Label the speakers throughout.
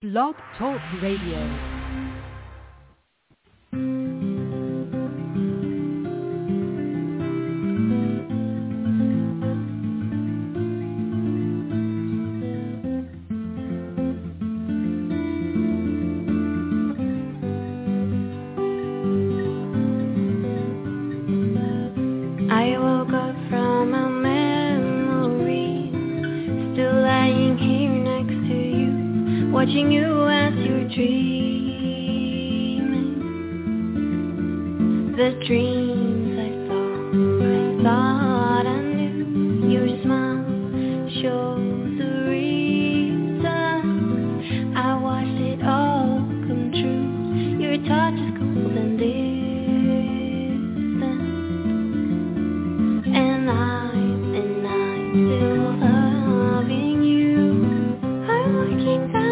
Speaker 1: Blog Talk Radio.
Speaker 2: Watching you as you're dreaming, the dreams I thought I knew. Your smile shows the reason I watched it all come true. Your touch is cold and distant, and I'm still loving you. I'm looking down.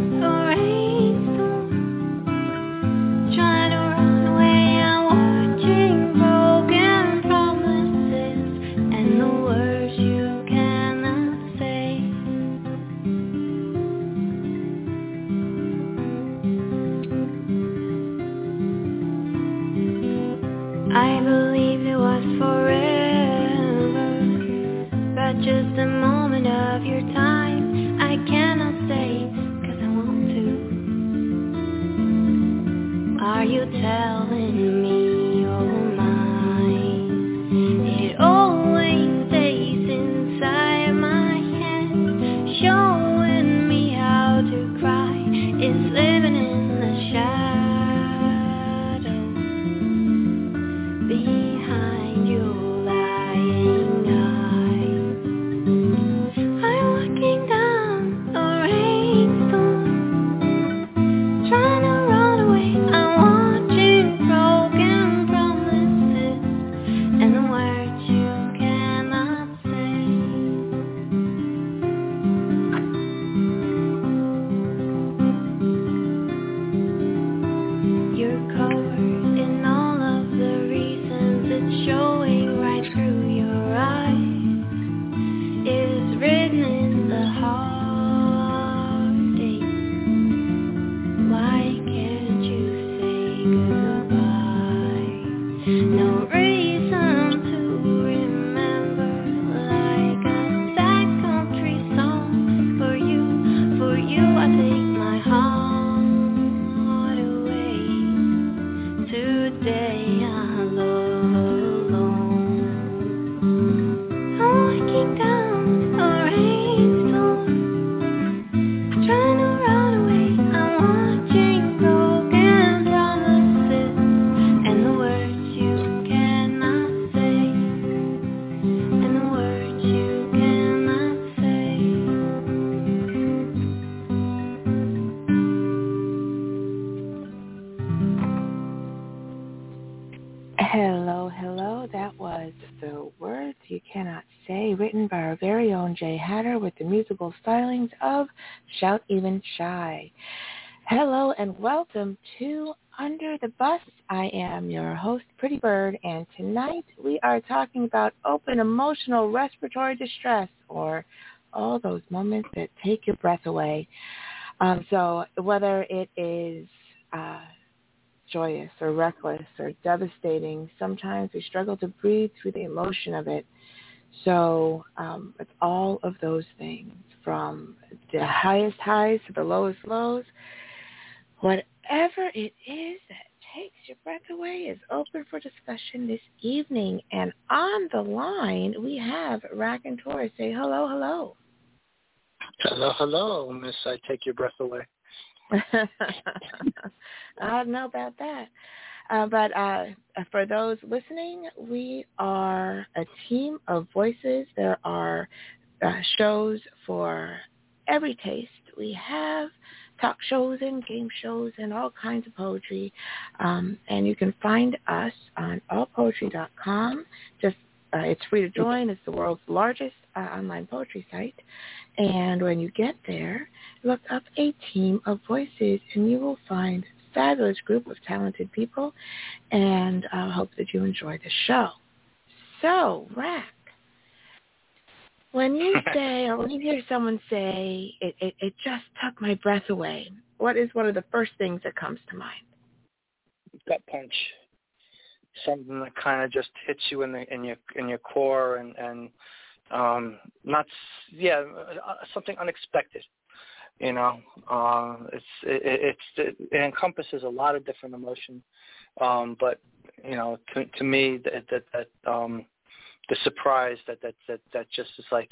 Speaker 2: I believed it was forever, but just a moment of your time. I cannot stay, 'cause I want to. Are you telling me you're mine? It always stays inside my head, showing me how to cry. It's living in the shadow. Behind your lying eyes, I'm looking down the rainstorm, trying to run away. I'm watching broken promises and the words you cannot say. You're covered in all of the reasons, it's showing right through your eyes. It's written in the heartache. Why can't you say goodbye? No reason to remember, like a sad country song. For you I take my heart away. Today I'm alone. I'm looking down the rainstorm, trying to run away. I'm watching broken promises and the words you cannot say, and the words you cannot say.
Speaker 3: Hello. That was The Words You Cannot Say, written by our very own Jay Hatter with the musical stylings of Shout Even Shy. Hello and welcome to Under the Bus. I am your host, Pretty Bird, and tonight we are talking about open emotional respiratory distress, or all those moments that take your breath away. So whether it is joyous or reckless or devastating, sometimes we struggle to breathe through the emotion of it. So it's all of those things, from the highest highs to the lowest lows. Whatever it is that takes your breath away is open for discussion this evening. And on the line, we have Raconteur. Say hello.
Speaker 4: Hello, Miss I Take Your Breath Away.
Speaker 3: I don't know about that. But for those listening, we are a team of voices. There are shows for every taste. We have talk shows and game shows and all kinds of poetry. And you can find us on allpoetry.com. It's free to join. It's the world's largest online poetry site. And when you get there, look up A Team of Voices, and you will find a fabulous group of talented people. And I hope that you enjoy the show. So, Rack, When you say, or when you hear someone say, it just took my breath away, what is one of the first things that comes to mind?
Speaker 4: Gut punch. Something that kind of just hits you in your core and something unexpected. It encompasses a lot of different emotion, but to me that the surprise that just is like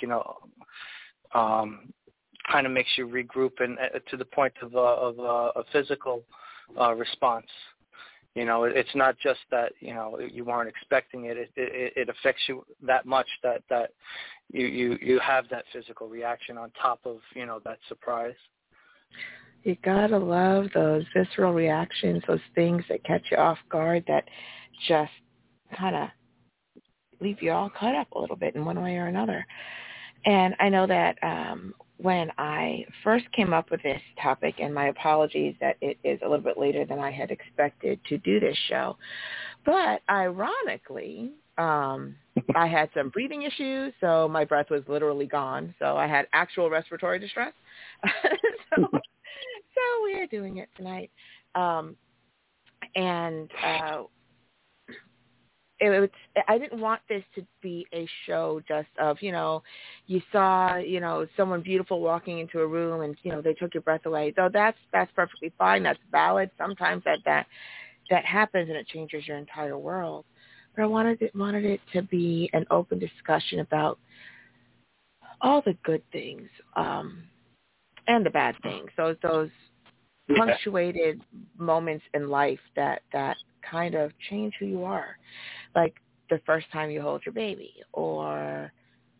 Speaker 4: kind of makes you regroup and to the point of a physical response. It's not just that you weren't expecting it. It affects you that much that you have that physical reaction on top of that surprise.
Speaker 3: You gotta love those visceral reactions, those things that catch you off guard, that just kind of leave you all cut up a little bit in one way or another. And I know that when I first came up with this topic, and my apologies that it is a little bit later than I had expected to do this show, but ironically, I had some breathing issues, so my breath was literally gone. So I had actual respiratory distress. So we are doing it tonight. I didn't want this to be a show just of, you saw, someone beautiful walking into a room and, they took your breath away. Though that's perfectly fine. That's valid. Sometimes that happens and it changes your entire world. But I wanted it to be an open discussion about all the good things and the bad things. Those punctuated moments in life that kind of change who you are. Like the first time you hold your baby, or,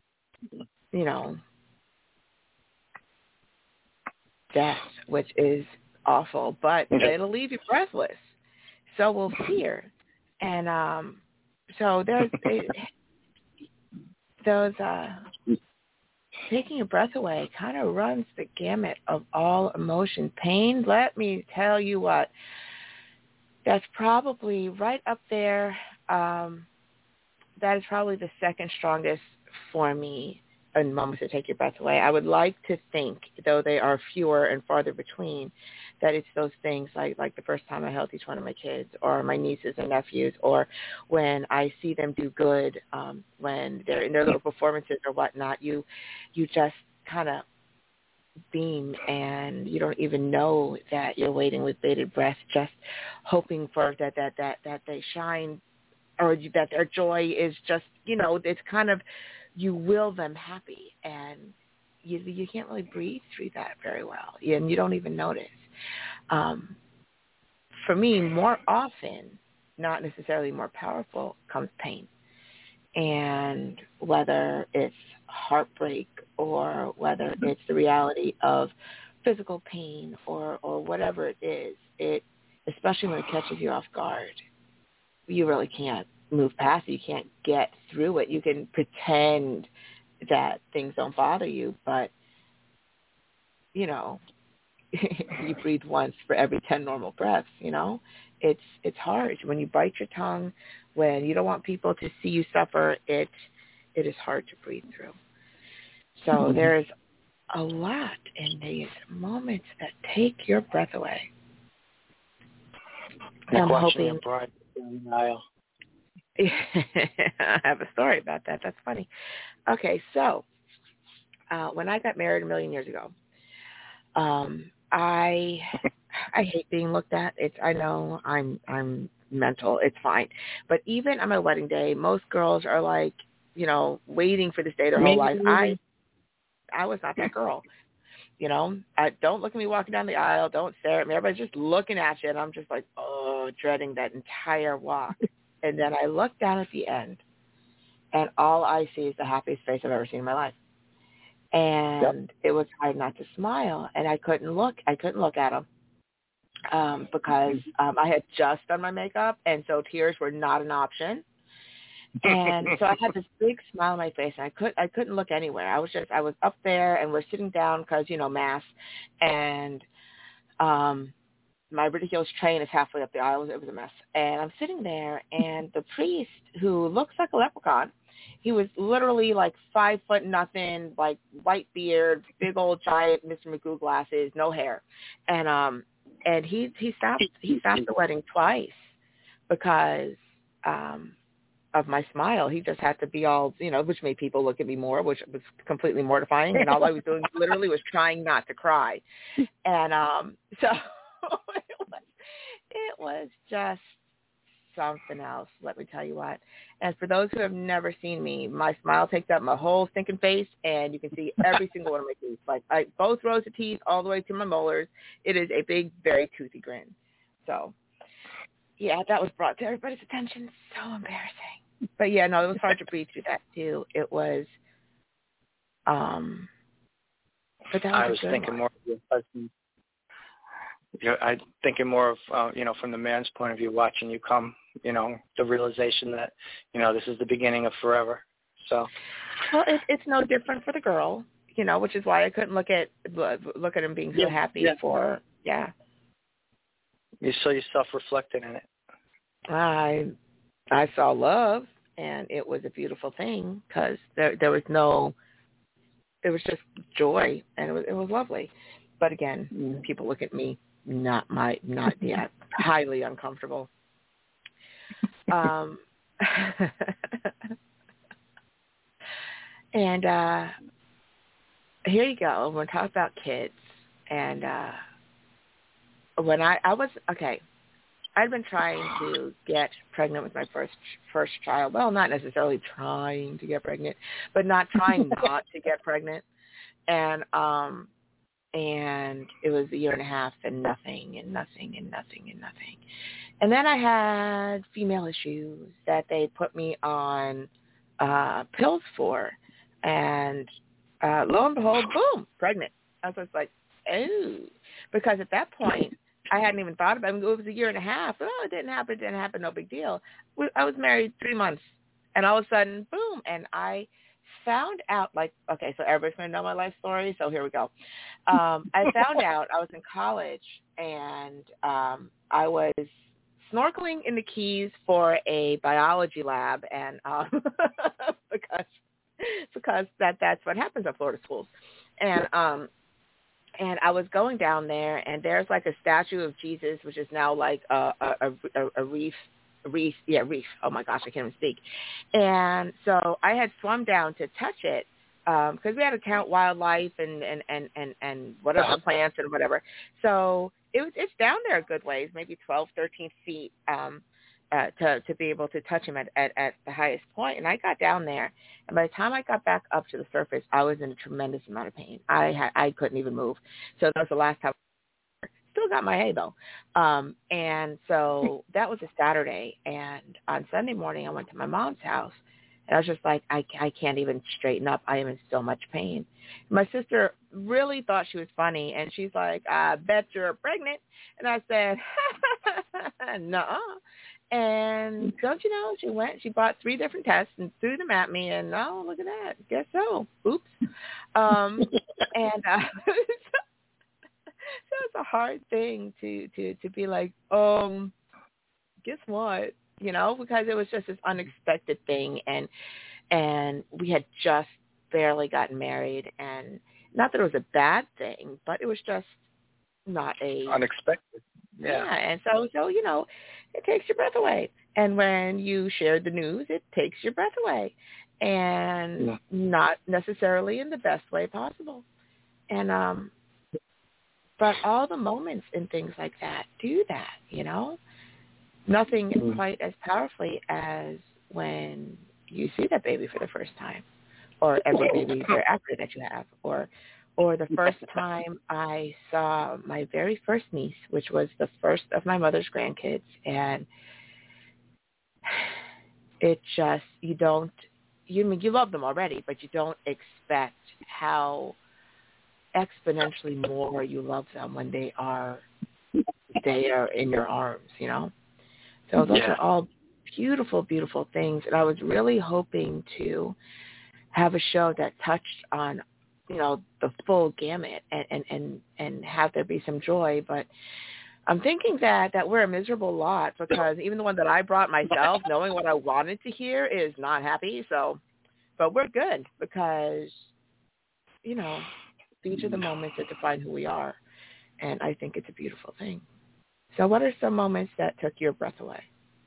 Speaker 3: death, which is awful, but it'll leave you breathless. So will fear. And so there's those taking your breath away kind of runs the gamut of all emotion. Pain, let me tell you what, that's probably right up there. That is probably the second strongest for me in moments that take your breath away. I would like to think, though they are fewer and farther between, that it's those things like the first time I held each one of my kids, or my nieces and nephews, or when I see them do good, when they're in their little performances or whatnot. You just kind of beam, and you don't even know that you're waiting with bated breath, just hoping for that they shine, or that their joy is just, it's kind of, you will them happy, and you can't really breathe through that very well, and you don't even notice. For me, more often, not necessarily more powerful, comes pain. And whether it's heartbreak, or whether it's the reality of physical pain, or whatever it is, especially when it catches you off guard, you really can't move past it. You can't get through it. You can pretend that things don't bother you, but, you breathe once for every 10 normal breaths, It's hard. When you bite your tongue, when you don't want people to see you suffer, it is hard to breathe through. So there's a lot in these moments that take your breath away.
Speaker 4: I'm hoping your bride in the aisle.
Speaker 3: I have a story about that. That's funny. Okay, so when I got married a million years ago, I hate being looked at. I know I'm mental. It's fine. But even on my wedding day, most girls are like, waiting for this day their whole life. I was not that girl. Don't look at me walking down the aisle. Don't stare at me. Everybody's just looking at you, and I'm just like, dreading that entire walk. And then I look down at the end, and all I see is the happiest face I've ever seen in my life. And It was hard not to smile, and I couldn't look at him because I had just done my makeup, and so tears were not an option. And so I had this big smile on my face, and I couldn't look anywhere. I was up there, and we're sitting down because mass, and my ridiculous train is halfway up the aisle. It was a mess, and I'm sitting there, and the priest, who looks like a leprechaun, He was literally like 5'0", like white beard, big old giant Mr. Magoo glasses, no hair, and he stopped the wedding twice because of my smile. He just had to be all, which made people look at me more, which was completely mortifying. And all I was doing literally was trying not to cry. And so it was just something else, let me tell you what. And for those who have never seen me, my smile takes up my whole stinking face, and you can see every single one of my teeth, like both rows of teeth all the way to my molars. It is a big, very toothy grin. So, yeah, that was brought to everybody's attention. So embarrassing. But, yeah, no, it was hard to breathe through that, too. It was, but that was
Speaker 4: I was thinking more of your husband. I'm thinking more of, from the man's point of view, watching you come, the realization that, this is the beginning of forever. So,
Speaker 3: well, it's no different for the girl, which is why I couldn't look at him being so happy for.
Speaker 4: You saw yourself reflected in it.
Speaker 3: I saw love, and it was a beautiful thing because there was it was just joy, and it was lovely. But again, people look at me. Not yet. Highly uncomfortable. And here you go. We're talking about kids. And when I was I'd been trying to get pregnant with my first child. Well, not necessarily trying to get pregnant, but not trying not to get pregnant. And it was a year and a half and nothing. And then I had female issues that they put me on pills for. And lo and behold, boom, pregnant. I was just like, oh. Because at that point, I hadn't even thought about it. It was a year and a half. Oh, it didn't happen, no big deal. I was married 3 months. And all of a sudden, boom, and I found out, so everybody's going to know my life story, so here we go. I found out I was in college, and I was snorkeling in the Keys for a biology lab, and because that's what happens at Florida schools. And I was going down there, and there's like a statue of Jesus, which is now like a reef. Oh my gosh, I can't even speak. And so I had swum down to touch it because we had to count wildlife and whatever plants and whatever. So it's down there a good ways, maybe 12, 13 feet to be able to touch him at the highest point. And I got down there, and by the time I got back up to the surface, I was in a tremendous amount of pain. I couldn't even move. So that was the last time. Still got my hay though. And so that was a Saturday, and on Sunday morning I went to my mom's house, and I was just like, I can't even straighten up. I am in so much pain. My sister really thought she was funny, and she's like, I bet you're pregnant. And I said, nuh-uh. And don't you know, she bought 3 different tests and threw them at me, and oh, look at that. Guess so. Oops. So it's a hard thing to be like, guess what? Because it was just this unexpected thing, and we had just barely gotten married, and not that it was a bad thing, but it was just not
Speaker 4: unexpected.
Speaker 3: Yeah, and so it takes your breath away. And when you shared the news, it takes your breath away, and not necessarily in the best way possible. And but all the moments and things like that do that, Nothing quite as powerfully as when you see that baby for the first time, or every baby thereafter that you have, or the first time I saw my very first niece, which was the first of my mother's grandkids, and it just, you love them already, but you don't expect how exponentially more you love them when they are in your arms, So those are all beautiful, beautiful things. And I was really hoping to have a show that touched on, the full gamut and have there be some joy. But I'm thinking that we're a miserable lot because even the one that I brought myself, knowing what I wanted to hear, is not happy. So, but we're good because, you know, these are the moments that define who we are. And I think it's a beautiful thing. So what are some moments that took your breath away?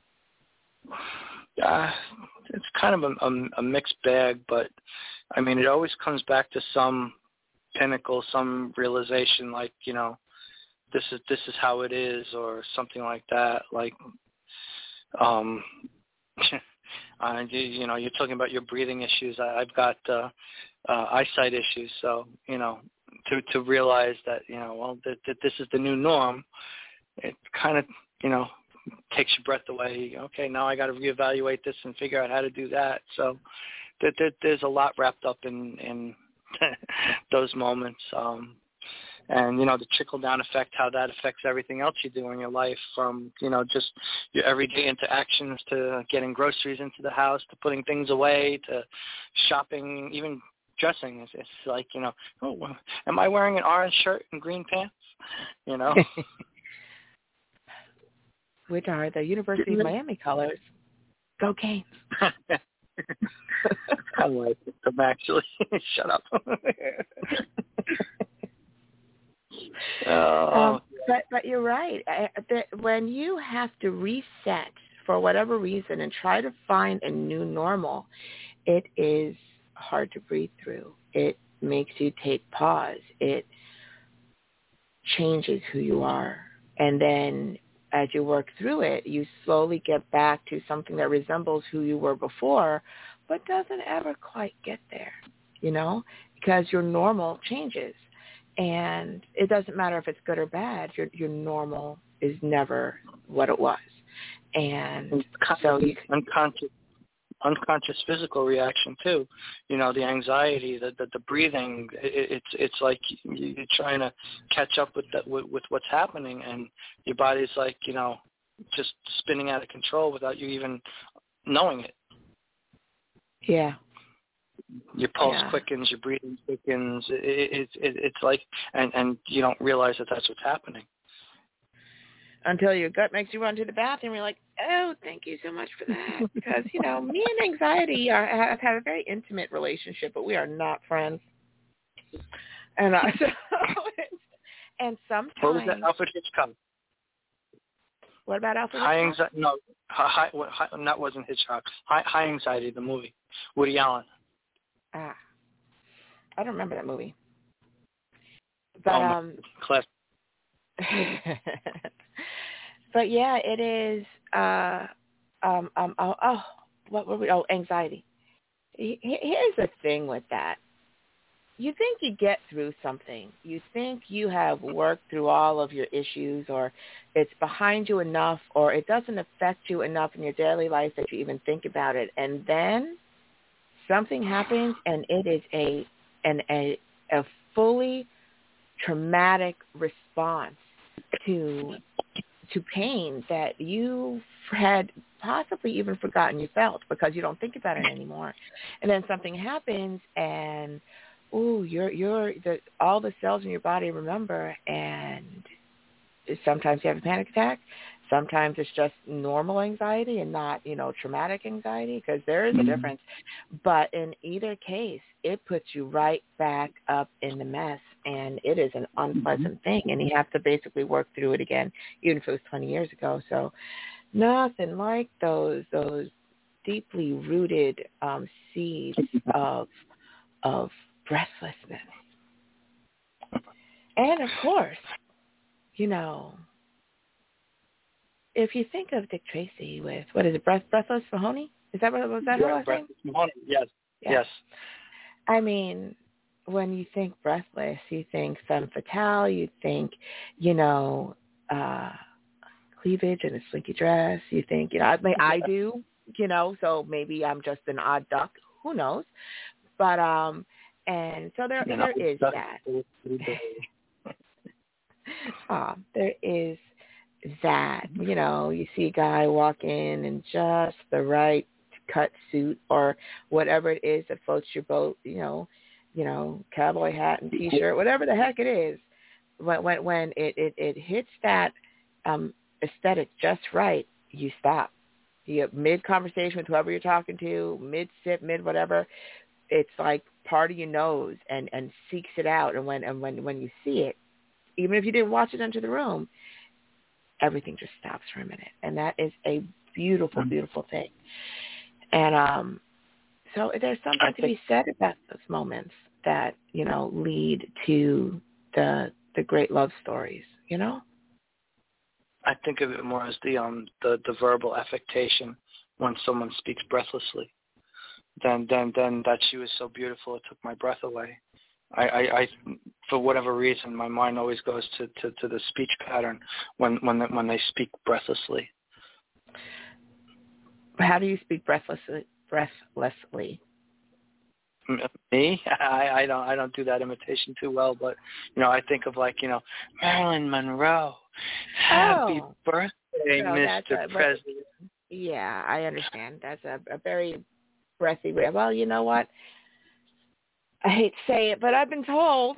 Speaker 4: It's kind of a mixed bag, but I mean, it always comes back to some pinnacle, some realization, like, you know, this is how it is, or something like that. Like, you know, you're talking about your breathing issues. I've got eyesight issues, so, you know, to realize that, you know, well, that this is the new norm, it kind of, you know, takes your breath away. Okay, now I got to reevaluate this and figure out how to do that. So there's a lot wrapped up in those moments. And, you know, the trickle-down effect, how that affects everything else you do in your life, from, you know, just your everyday interactions to getting groceries into the house to putting things away to shopping, even dressing. It's like, you know, oh, am I wearing an orange shirt and green pants? You know?
Speaker 3: Which are the University of Miami colors. Go Canes.
Speaker 4: I like them, actually. Shut up.
Speaker 3: But you're right. When you have to reset for whatever reason and try to find a new normal, it is hard to breathe through. It makes you take pause. It changes who you are. And then as you work through it, you slowly get back to something that resembles who you were before, but doesn't ever quite get there, you know, because your normal changes. And it doesn't matter if it's good or bad. Your normal is never what it was. And so you unconscious physical reaction too. You know, the anxiety, the breathing. It's like you're trying to catch up with what's happening, and your body's like, you know, just spinning out of control without you even knowing it. Yeah.
Speaker 4: Your pulse quickens, your breathing quickens. It's like, and you don't realize that that's what's happening
Speaker 3: until your gut makes you run to the bathroom. You're like, oh, thank you so much for that. Because, you know, me and anxiety have had a very intimate relationship, but we are not friends. And and sometimes.
Speaker 4: What was that, Alfred Hitchcock?
Speaker 3: What about Alfred
Speaker 4: High
Speaker 3: Hitchcock?
Speaker 4: Anxiety? No, that wasn't Hitchcock. High Anxiety, the movie. Woody Allen.
Speaker 3: I don't remember that movie. But
Speaker 4: class.
Speaker 3: But yeah, it is. What were we? Oh, anxiety. Here's the thing with that. You think you get through something. You think you have worked through all of your issues, or it's behind you enough, or it doesn't affect you enough in your daily life that you even think about it, and then something happens, and it is a fully traumatic response to pain that you had possibly even forgotten you felt because you don't think about it anymore. And then something happens, and all the cells in your body remember, and sometimes you have a panic attack. Sometimes it's just normal anxiety and not, you know, traumatic anxiety, because there is a difference. But in either case, it puts you right back up in the mess, and it is an unpleasant thing, and you have to basically work through it again, even if it was 20 years ago. So nothing like those deeply rooted seeds of breathlessness. And, of course, you know, if you think of Dick Tracy with, what is it, Breathless Mahoney? Is that what was that her last name?
Speaker 4: Mahoney, yes.
Speaker 3: I mean, when you think Breathless, you think femme fatale, you think, you know, cleavage and a slinky dress. You think, you know, I do, you know, so maybe I'm just an odd duck. Who knows? But, and so there is that. There is that, you know, you see a guy walk in just the right cut suit or whatever it is that floats your boat, you know, cowboy hat and T-shirt, whatever the heck it is. When it hits that aesthetic just right, you stop. You get mid-conversation with whoever you're talking to, mid-sip, mid-whatever. It's like part of your nose and seeks it out. And when you see it, even if you didn't watch it Enter the Room, everything just stops for a minute. And that is a beautiful, beautiful thing. And so there's something to be said about those moments that, lead to the great love stories,
Speaker 4: I think of it more as the verbal affectation when someone speaks breathlessly. Then that she was so beautiful it took my breath away. I for whatever reason my mind always goes to the speech pattern when they speak breathlessly.
Speaker 3: How do you speak breathlessly?
Speaker 4: Me? I don't do that imitation too well, but I think of Marilyn Monroe. Happy birthday, Mr. President.
Speaker 3: Yeah, I understand. That's a very breathy way. Well, you know what? I hate to say it, but I've been told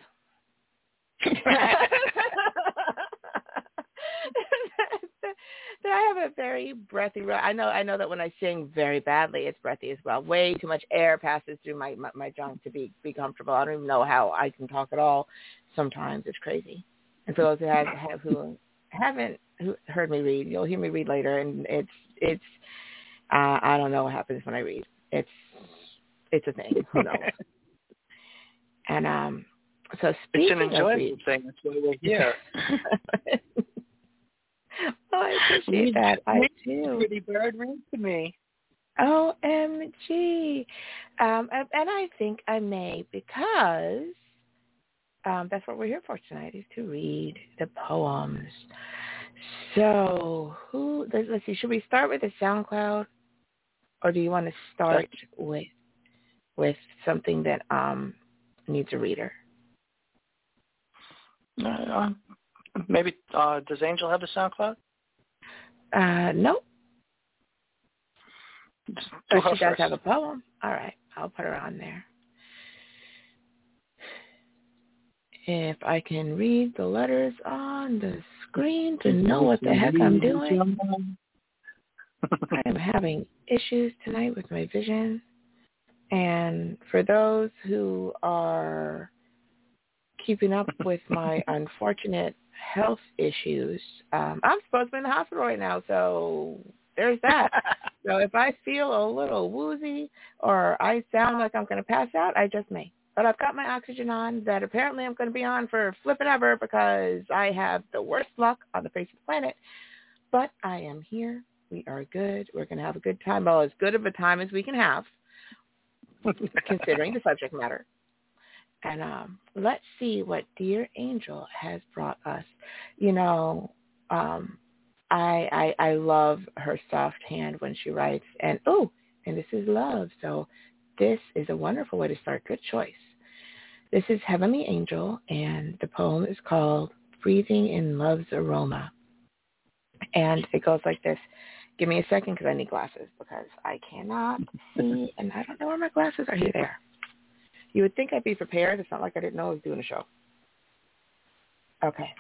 Speaker 3: that I have a very breathy. I know that when I sing very badly, it's breathy as well. Way too much air passes through my junk to be comfortable. I don't even know how I can talk at all. Sometimes it's crazy. And for those who haven't heard me read, you'll hear me read later, and it's I don't know what happens when I read. It's a thing. Who knows? And so speaking
Speaker 4: it's an enjoyable thing. That's why we're here.
Speaker 3: Well, I appreciate that. I do.
Speaker 4: Pretty bird, read to me.
Speaker 3: OMG. And I think I may, because that's what we're here for tonight, is to read the poems. So let's see, should we start with the SoundCloud, or do you want to start with something that needs a reader?
Speaker 4: Maybe, does Angel have a SoundCloud?
Speaker 3: Nope.
Speaker 4: She
Speaker 3: does have a poem. All right, I'll put her on there. If I can read the letters on the screen to know what the heck I'm doing. I am having issues tonight with my vision. And for those who are keeping up with my unfortunate health issues, I'm supposed to be in the hospital right now, so there's that. So if I feel a little woozy or I sound like I'm going to pass out, I just may. But I've got my oxygen on that apparently I'm going to be on for flipping ever because I have the worst luck on the face of the planet. But I am here. We are good. We're going to have a good time. Well, as good of a time as we can have, considering the subject matter. And let's see what Dear Angel has brought us. I love her soft hand when she writes. And this is love. So this is a wonderful way to start. Good choice. This is Heavenly Angel, and the poem is called Breathing in Love's Aroma. And it goes like this. Give me a second because I need glasses because I cannot see, and I don't know where my glasses are. Here they are. You would think I'd be prepared. It's not like I didn't know I was doing a show. Okay.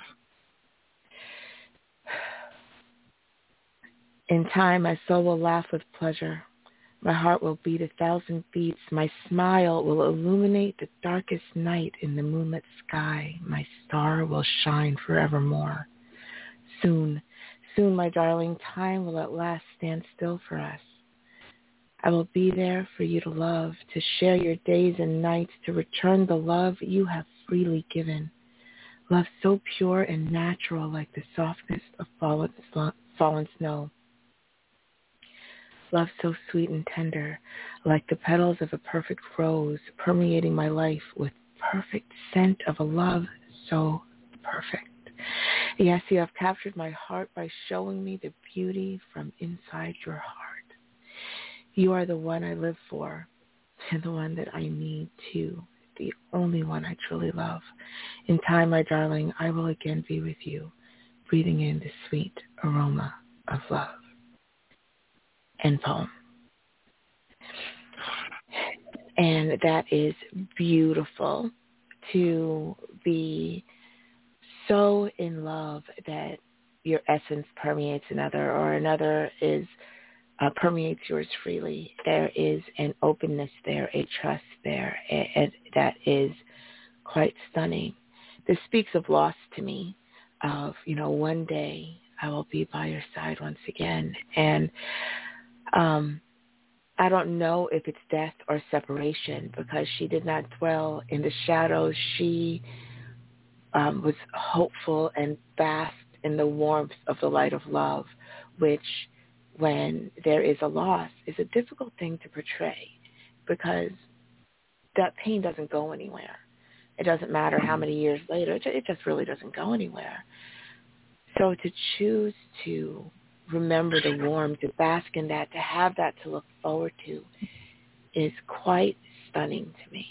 Speaker 3: In time, my soul will laugh with pleasure. My heart will beat 1,000 beats. My smile will illuminate the darkest night in the moonlit sky. My star will shine forevermore. Soon, my darling, time will at last stand still for us. I will be there for you to love, to share your days and nights, to return the love you have freely given. Love so pure and natural, like the softness of fallen snow. Love so sweet and tender, like the petals of a perfect rose, permeating my life with perfect scent of a love so perfect. Yes, you have captured my heart by showing me the beauty from inside your heart. You are the one I live for, and the one that I need too, the only one I truly love. In time, my darling, I will again be with you, breathing in the sweet aroma of love. End poem. And that is beautiful, to be so in love that your essence permeates another, or another is permeates yours freely. There is an openness there, a trust there, and that is quite stunning. This speaks of loss to me, of, one day I will be by your side once again. And I don't know if it's death or separation, because she did not dwell in the shadows. She was hopeful and basked in the warmth of the light of love, which, when there is a loss, is a difficult thing to portray, because that pain doesn't go anywhere. It doesn't matter how many years later. It just really doesn't go anywhere. So to choose to remember the warmth, to bask in that, to have that to look forward to, is quite stunning to me.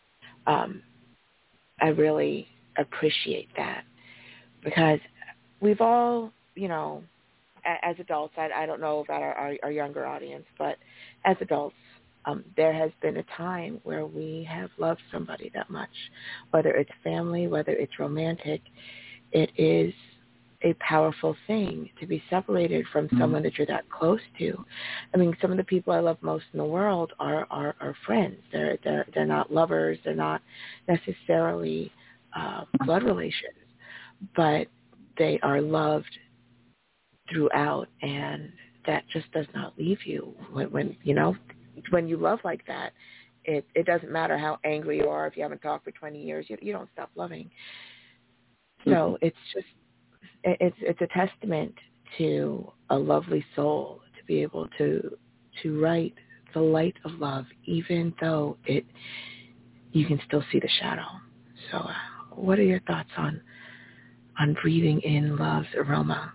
Speaker 3: I really appreciate that, because we've all, as adults, I don't know about our younger audience, but as adults, there has been a time where we have loved somebody that much, whether it's family, whether it's romantic. It is a powerful thing to be separated from someone that you're that close to. I mean, some of the people I love most in the world are friends. They're not lovers. They're not necessarily blood relations, but they are loved throughout, and that just does not leave you. When you love like that, it doesn't matter how angry you are. If you haven't talked for 20 years, you don't stop loving. So it's a testament to a lovely soul to be able to write the light of love, even though you can still see the shadow. So what are your thoughts on breathing in love's aroma?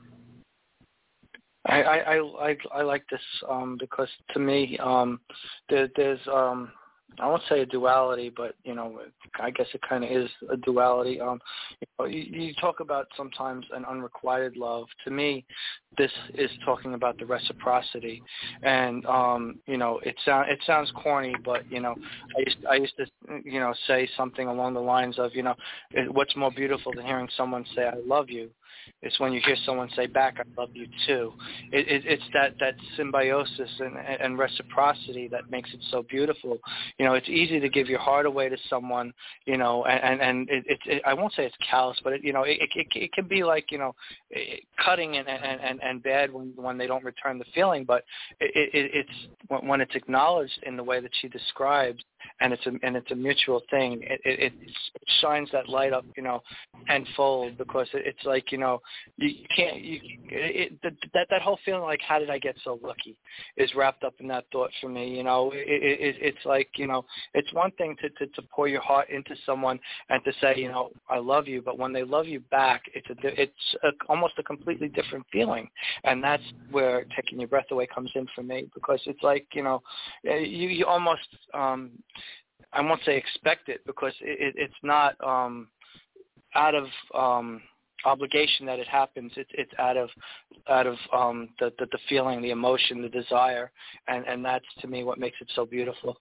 Speaker 4: I like this because to me there's I won't say a duality, but I guess it kind of is a duality. You talk about sometimes an unrequited love. To me, this is talking about the reciprocity, and it sounds corny, but I used to say something along the lines of what's more beautiful than hearing someone say I love you. It's when you hear someone say back, I love you too. It's that symbiosis and reciprocity that makes it so beautiful. It's easy to give your heart away to someone, and I won't say it's callous, but it can be like, cutting and bad when they don't return the feeling. But it's when it's acknowledged in the way that she describes, and it's a mutual thing. It shines that light up, tenfold, because it's like, you can't, that whole feeling like, how did I get so lucky, is wrapped up in that thought for me. It's like, it's one thing to pour your heart into someone and to say, I love you, but when they love you back, it's almost a completely different feeling, and that's where taking your breath away comes in for me, because it's like, you almost, I won't say expect it, because it's not out of obligation that it happens. It's out of the feeling, the emotion, the desire, and that's, to me, what makes it so beautiful.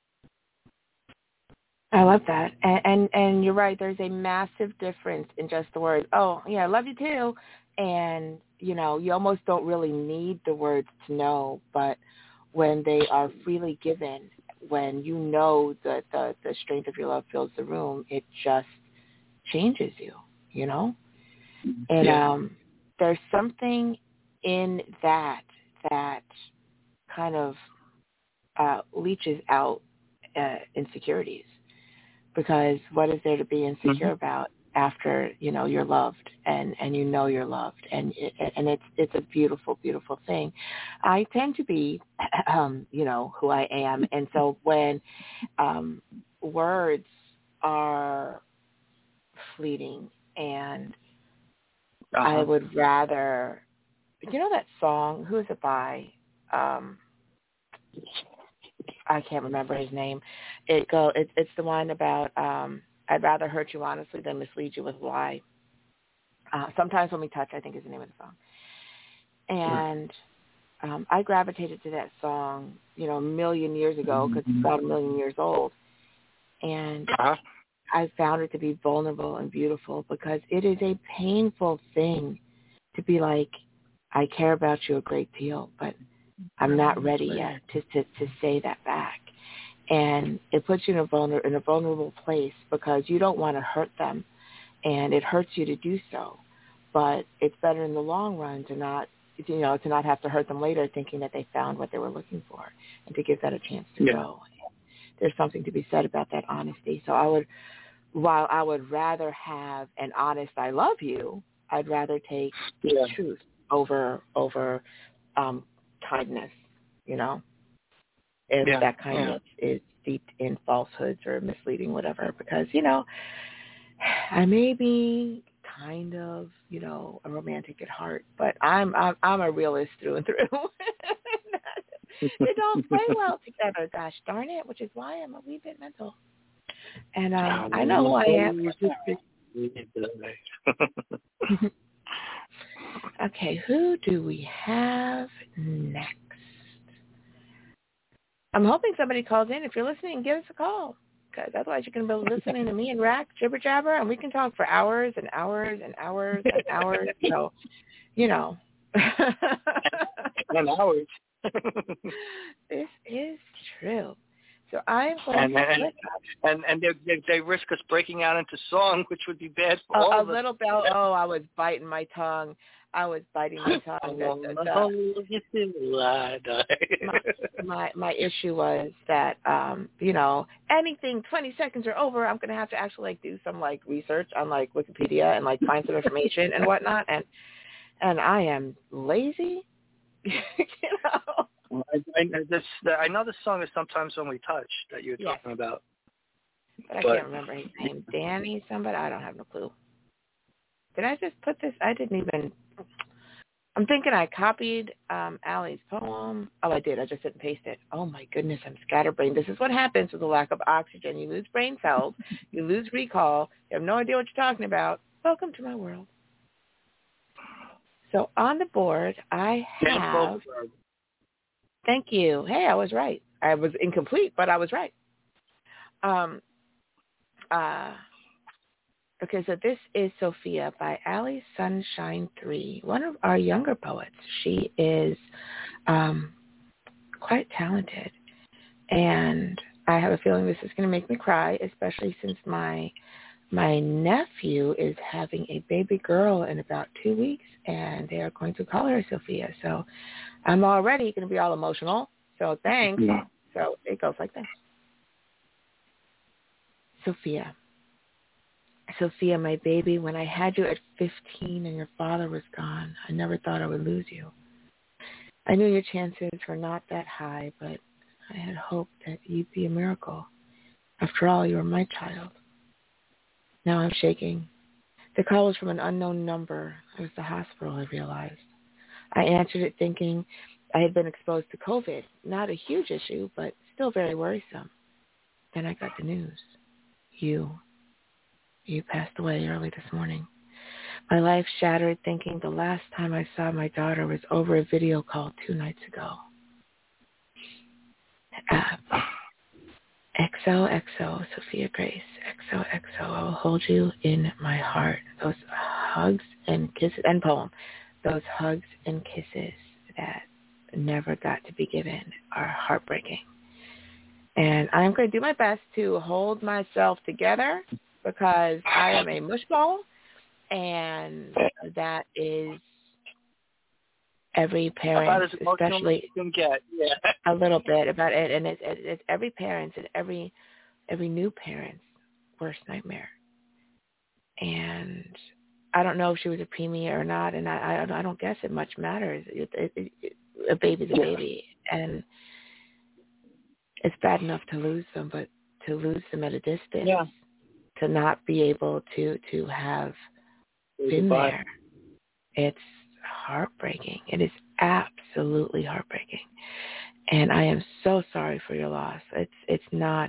Speaker 3: I love that, and you're right. There's a massive difference in just the words, "Oh, yeah, I love you too," and you almost don't really need the words to know, but when they are freely given, when that the strength of your love fills the room, it just changes you, And
Speaker 4: yeah.
Speaker 3: There's something in that kind of leaches out insecurities, because what is there to be insecure about after you're loved and you're loved, and it's a beautiful, beautiful thing. I tend to be who I am, and so when words are fleeting, and I would rather, that song, who is it by? I can't remember his name. It's the one about I'd rather hurt you honestly than mislead you with a lie. Sometimes When We Touch, I think, is the name of the song. And I gravitated to that song, a million years ago, because it's about 1 million years old. And I found it to be vulnerable and beautiful, because it is a painful thing to be like, I care about you a great deal, but I'm not ready yet to say that back. And it puts you in a vulnerable place because you don't want to hurt them, and it hurts you to do so. But it's better in the long run to not have to hurt them later thinking that they found what they were looking for, and to give that a chance to grow. There's something to be said about that honesty. So while I would rather have an honest I love you, I'd rather take truth over kindness, if that kindness is steeped in falsehoods or misleading, whatever, because, I may be kind of, a romantic at heart, but I'm a realist through and through. They don't play well together, gosh darn it, which is why I'm a wee bit mental. And I know who I am. Okay, who do we have next? I'm hoping somebody calls in. If you're listening, give us a call, because otherwise you're going to be listening to me and Rack jibber jabber, and we can talk for hours and hours and hours and hours. So,
Speaker 4: And hours.
Speaker 3: This is true. So I'm going to
Speaker 4: and they risk us breaking out into song, which would be bad for all of us.
Speaker 3: A little bit. Oh, I was biting my tongue. My issue was that anything 20 seconds or over, I'm gonna have to actually do some research on Wikipedia and find some information and whatnot, and I am lazy.
Speaker 4: I know the song is Sometimes When We Touch that you're talking about.
Speaker 3: But I can't remember his name. Danny somebody? I don't have no clue. Did I just put this? I didn't even. I'm thinking I copied Allie's poem. Oh, I did. I just didn't paste it. Oh, my goodness. I'm scatterbrained. This is what happens with a lack of oxygen. You lose brain cells. You lose recall. You have no idea what you're talking about. Welcome to my world. So on the board, I have. Thank you. Hey, I was right. I was incomplete, but I was right. Okay, so this is Sophia by Allie Sunshine 3, one of our younger poets. She is quite talented, and I have a feeling this is going to make me cry, especially since my nephew is having a baby girl in about 2 weeks, and they are going to call her Sophia. So I'm already going to be all emotional, so thanks. Yeah. So it goes like this. Sophia, my baby, when I had you at 15 and your father was gone, I never thought I would lose you. I knew your chances were not that high, but I had hoped that you'd be a miracle. After all, you were my child. Now I'm shaking. The call was from an unknown number. It was the hospital, I realized. I answered it thinking I had been exposed to COVID. Not a huge issue, but still very worrisome. Then I got the news. You passed away early this morning. My life shattered thinking the last time I saw my daughter was over a video call 2 nights ago. XOXO, Sophia Grace. XOXO, I will hold you in my heart. Those hugs and kisses, and poem, those hugs and kisses that never got to be given are heartbreaking. And I'm going to do my best to hold myself together because I am a mushball, and that is every parent, especially a little bit about it, and it's every parent's and every new parent's worst nightmare. And I don't know if she was a preemie or not, and I don't guess it much matters. A baby's a baby, and it's bad enough to lose them, but to lose them at a distance, to not be able to have been there, it's heartbreaking. It is absolutely heartbreaking. And I am so sorry for your loss. It's not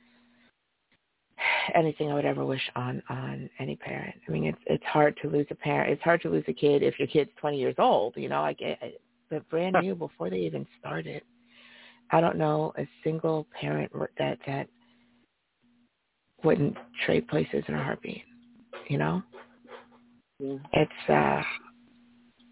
Speaker 3: anything I would ever wish on any parent. I mean, it's hard to lose a parent. It's hard to lose a kid if your kid's 20 years old, but brand new before they even started. I don't know a single parent that wouldn't trade places in a heartbeat, It's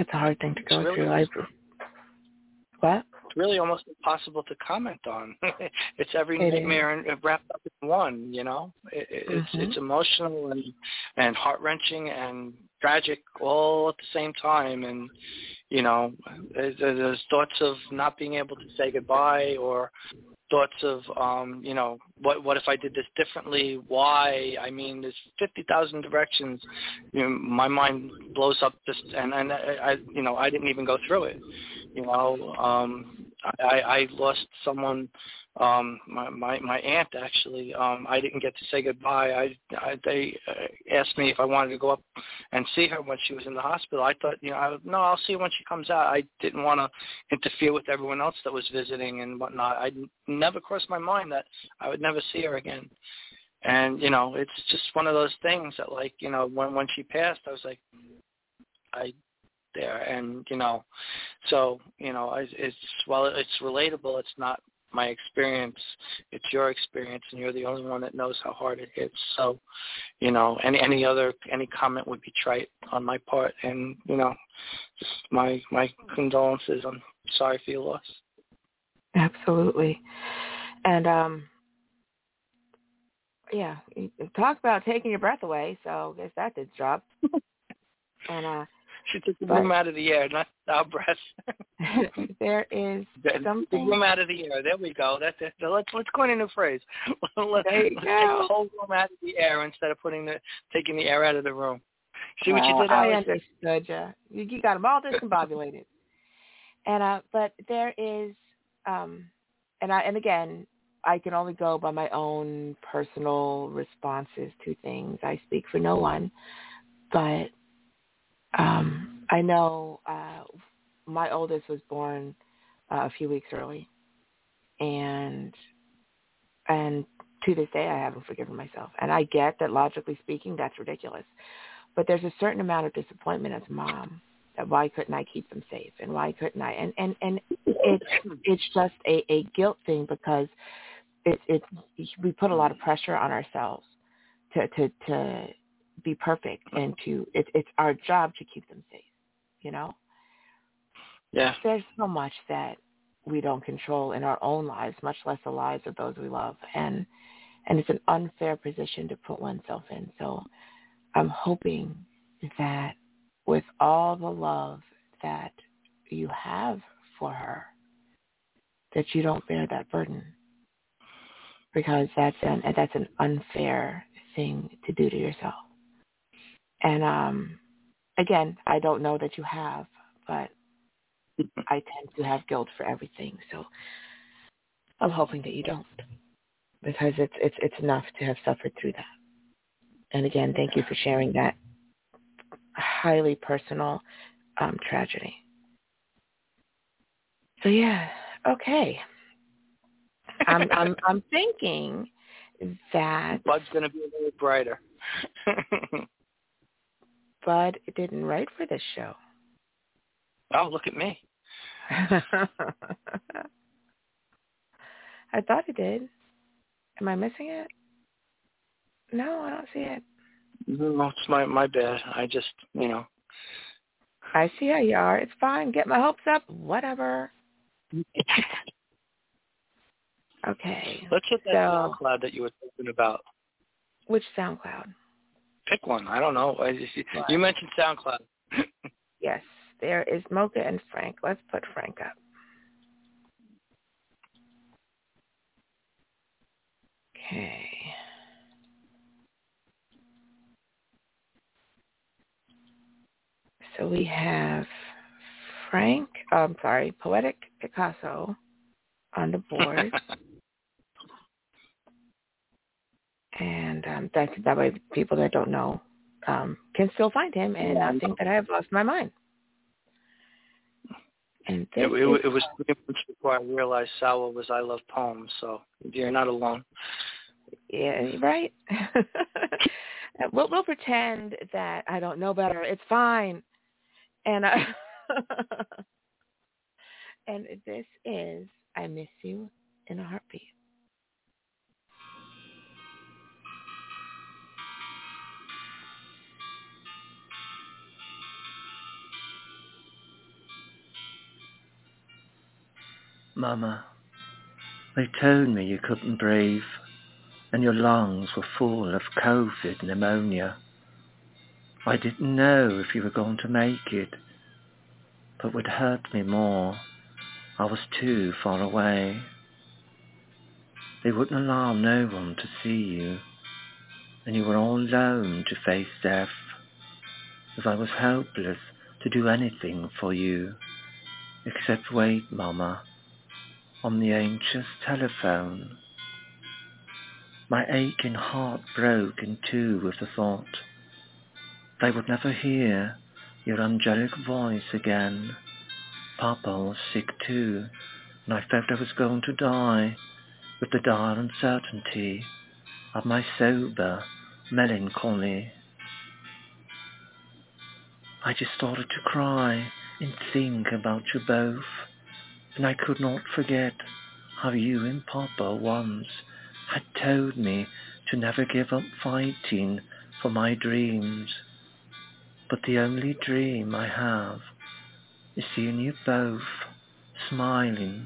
Speaker 3: That's a hard thing to go
Speaker 4: really,
Speaker 3: through. What?
Speaker 4: It's really almost impossible to comment on. It's every nightmare and wrapped up in one. It's emotional and heart wrenching and tragic all at the same time. And there's thoughts of not being able to say goodbye, or thoughts of what if I did this differently? Why? I mean, there's 50,000 directions. My mind blows up and I didn't even go through it. I lost someone, my aunt actually. I didn't get to say goodbye. They asked me if I wanted to go up and see her when she was in the hospital. I thought, no, I'll see her when she comes out. I didn't want to interfere with everyone else that was visiting and whatnot. I never crossed my mind that I would never see her again. And, it's just one of those things that, like, when she passed, I was like, there. And, so, it's relatable. It's not my experience. It's your experience, and you're the only one that knows how hard it hits. So, any comment would be trite on my part. And, just my condolences. I'm sorry for your loss.
Speaker 3: Absolutely. And, you talk about taking your breath away, so I guess that did job. And,
Speaker 4: she took the room out of the air, not our breath.
Speaker 3: There is something.
Speaker 4: The room out of the air. There we go. That's it. Let's coin a new phrase. Let's take the whole room out of the air instead of taking the air out of the room. See what you did, Alex?
Speaker 3: I understood you. You got them all discombobulated. And but there is, and again, I can only go by my own personal responses to things. I speak for no one, but. I know my oldest was born a few weeks early, and to this day I haven't forgiven myself. And I get that, logically speaking, that's ridiculous, but there's a certain amount of disappointment as a mom that why couldn't I keep them safe, and why couldn't I? And it's just a guilt thing, because we put a lot of pressure on ourselves to be perfect, and it's our job to keep them safe.
Speaker 4: Yeah.
Speaker 3: There's so much that we don't control in our own lives, much less the lives of those we love, and it's an unfair position to put oneself in. So I'm hoping that with all the love that you have for her, that you don't bear that burden, because that's an unfair thing to do to yourself. And again, I don't know that you have, but I tend to have guilt for everything. So I'm hoping that you don't, because it's enough to have suffered through that. And again, thank you for sharing that highly personal tragedy. So yeah, okay. I'm thinking that
Speaker 4: Bud's gonna be a little brighter.
Speaker 3: Bud didn't write for this show.
Speaker 4: Oh, look at me.
Speaker 3: I thought he did. Am I missing it? No, I don't see it.
Speaker 4: No, it's my bad. I just,
Speaker 3: I see how you are. It's fine. Get my hopes up. Whatever. Okay.
Speaker 4: Let's hit that SoundCloud that you were talking about.
Speaker 3: Which SoundCloud?
Speaker 4: Pick one. I don't know. You mentioned SoundCloud.
Speaker 3: Yes. There is Mocha and Frank. Let's put Frank up. Okay. So we have Poetic Picasso on the board. And that way people that don't know can still find him and not think that I have lost my mind. And it
Speaker 4: was 3 months before I realized Sawa was I Love Poems, so you're not alone.
Speaker 3: Yeah, right. We'll pretend that I don't know better. It's fine. And and this is I Miss You in a Heartbeat.
Speaker 5: Mama. They told me you couldn't breathe, and your lungs were full of COVID pneumonia. I didn't know if you were going to make it, but what hurt me more, I was too far away. They wouldn't allow no one to see you, and you were all alone to face death, as I was helpless to do anything for you, except wait, Mama, on the anxious telephone. My aching heart broke in two with the thought they would never hear your angelic voice again. Papa was sick too, and I felt I was going to die with the dire uncertainty of my sober melancholy. I just started to cry and think about you both, and I could not forget how you and Papa once had told me to never give up fighting for my dreams. But the only dream I have is seeing you both smiling.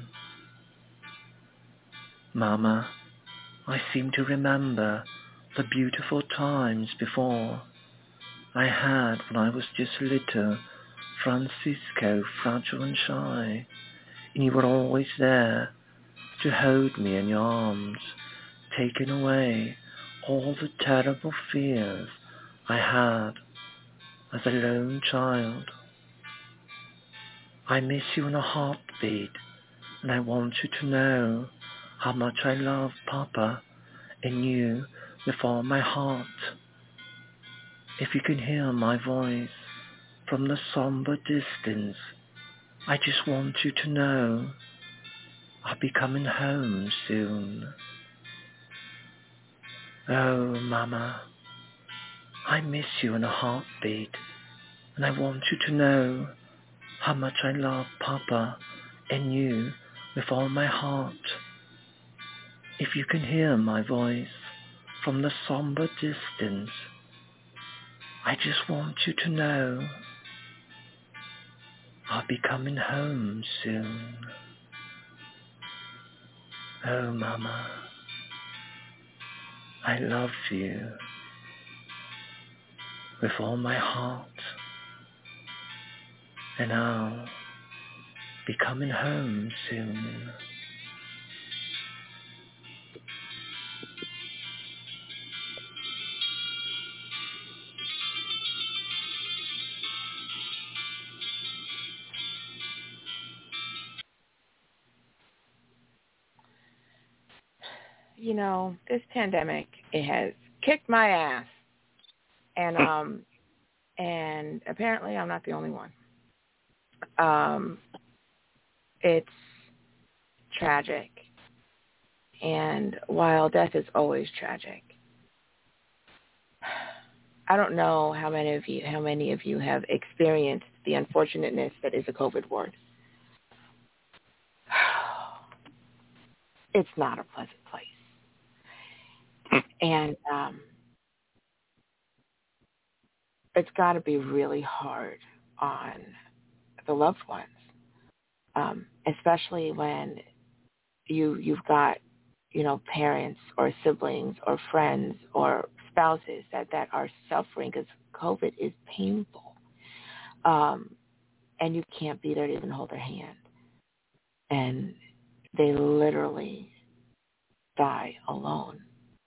Speaker 5: Mama, I seem to remember the beautiful times before I had when I was just little Francisco, fragile and shy, and you were always there to hold me in your arms, taking away all the terrible fears I had as a lone child. I miss you in a heartbeat, and I want you to know how much I love Papa and you with all my heart. If you can hear my voice from the somber distance, I just want you to know I'll be coming home soon. Oh, Mama, I miss you in a heartbeat, and I want you to know how much I love Papa and you with all my heart. If you can hear my voice from the somber distance, I just want you to know I'll be coming home soon. Oh, Mama, I love you with all my heart, and I'll be coming home soon.
Speaker 3: You know, this pandemic, it has kicked my ass. And apparently I'm not the only one. It's tragic. And while death is always tragic, I don't know how many of you have experienced the unfortunateness that is a COVID ward. It's not a pleasant place. And it's got to be really hard on the loved ones, especially when you've got, parents or siblings or friends or spouses that are suffering, because COVID is painful, and you can't be there to even hold their hand, and they literally die alone.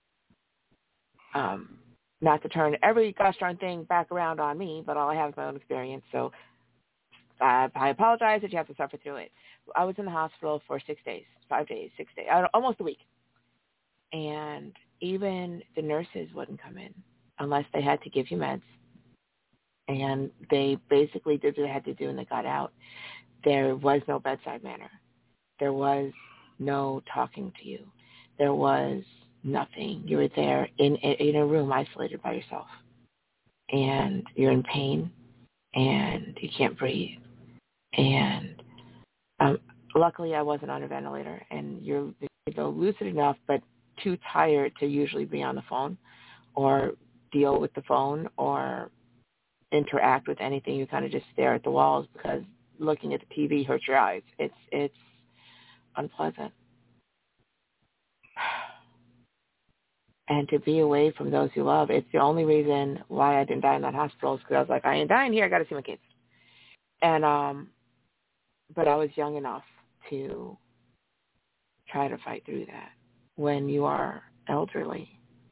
Speaker 3: Not to turn every gosh darn thing back around on me, but all I have is my own experience, so I apologize that you have to suffer through it. I was in the hospital for 6 days, almost a week. And even the nurses wouldn't come in unless they had to give you meds. And they basically did what they had to do, and they got out. There was no bedside manner. There was no talking to you. There was nothing. You were there in a room isolated by yourself. And you're in pain, and you can't breathe. And luckily I wasn't on a ventilator, and you're lucid enough but too tired to usually be on the phone or deal with the phone or interact with anything. You kind of just stare at the walls because looking at the TV hurts your eyes. It's unpleasant. And to be away from those you love, it's the only reason why I didn't die in that hospital, is because I was like, I ain't dying here. I got to see my kids. And but I was young enough to try to fight through that. When you are elderly,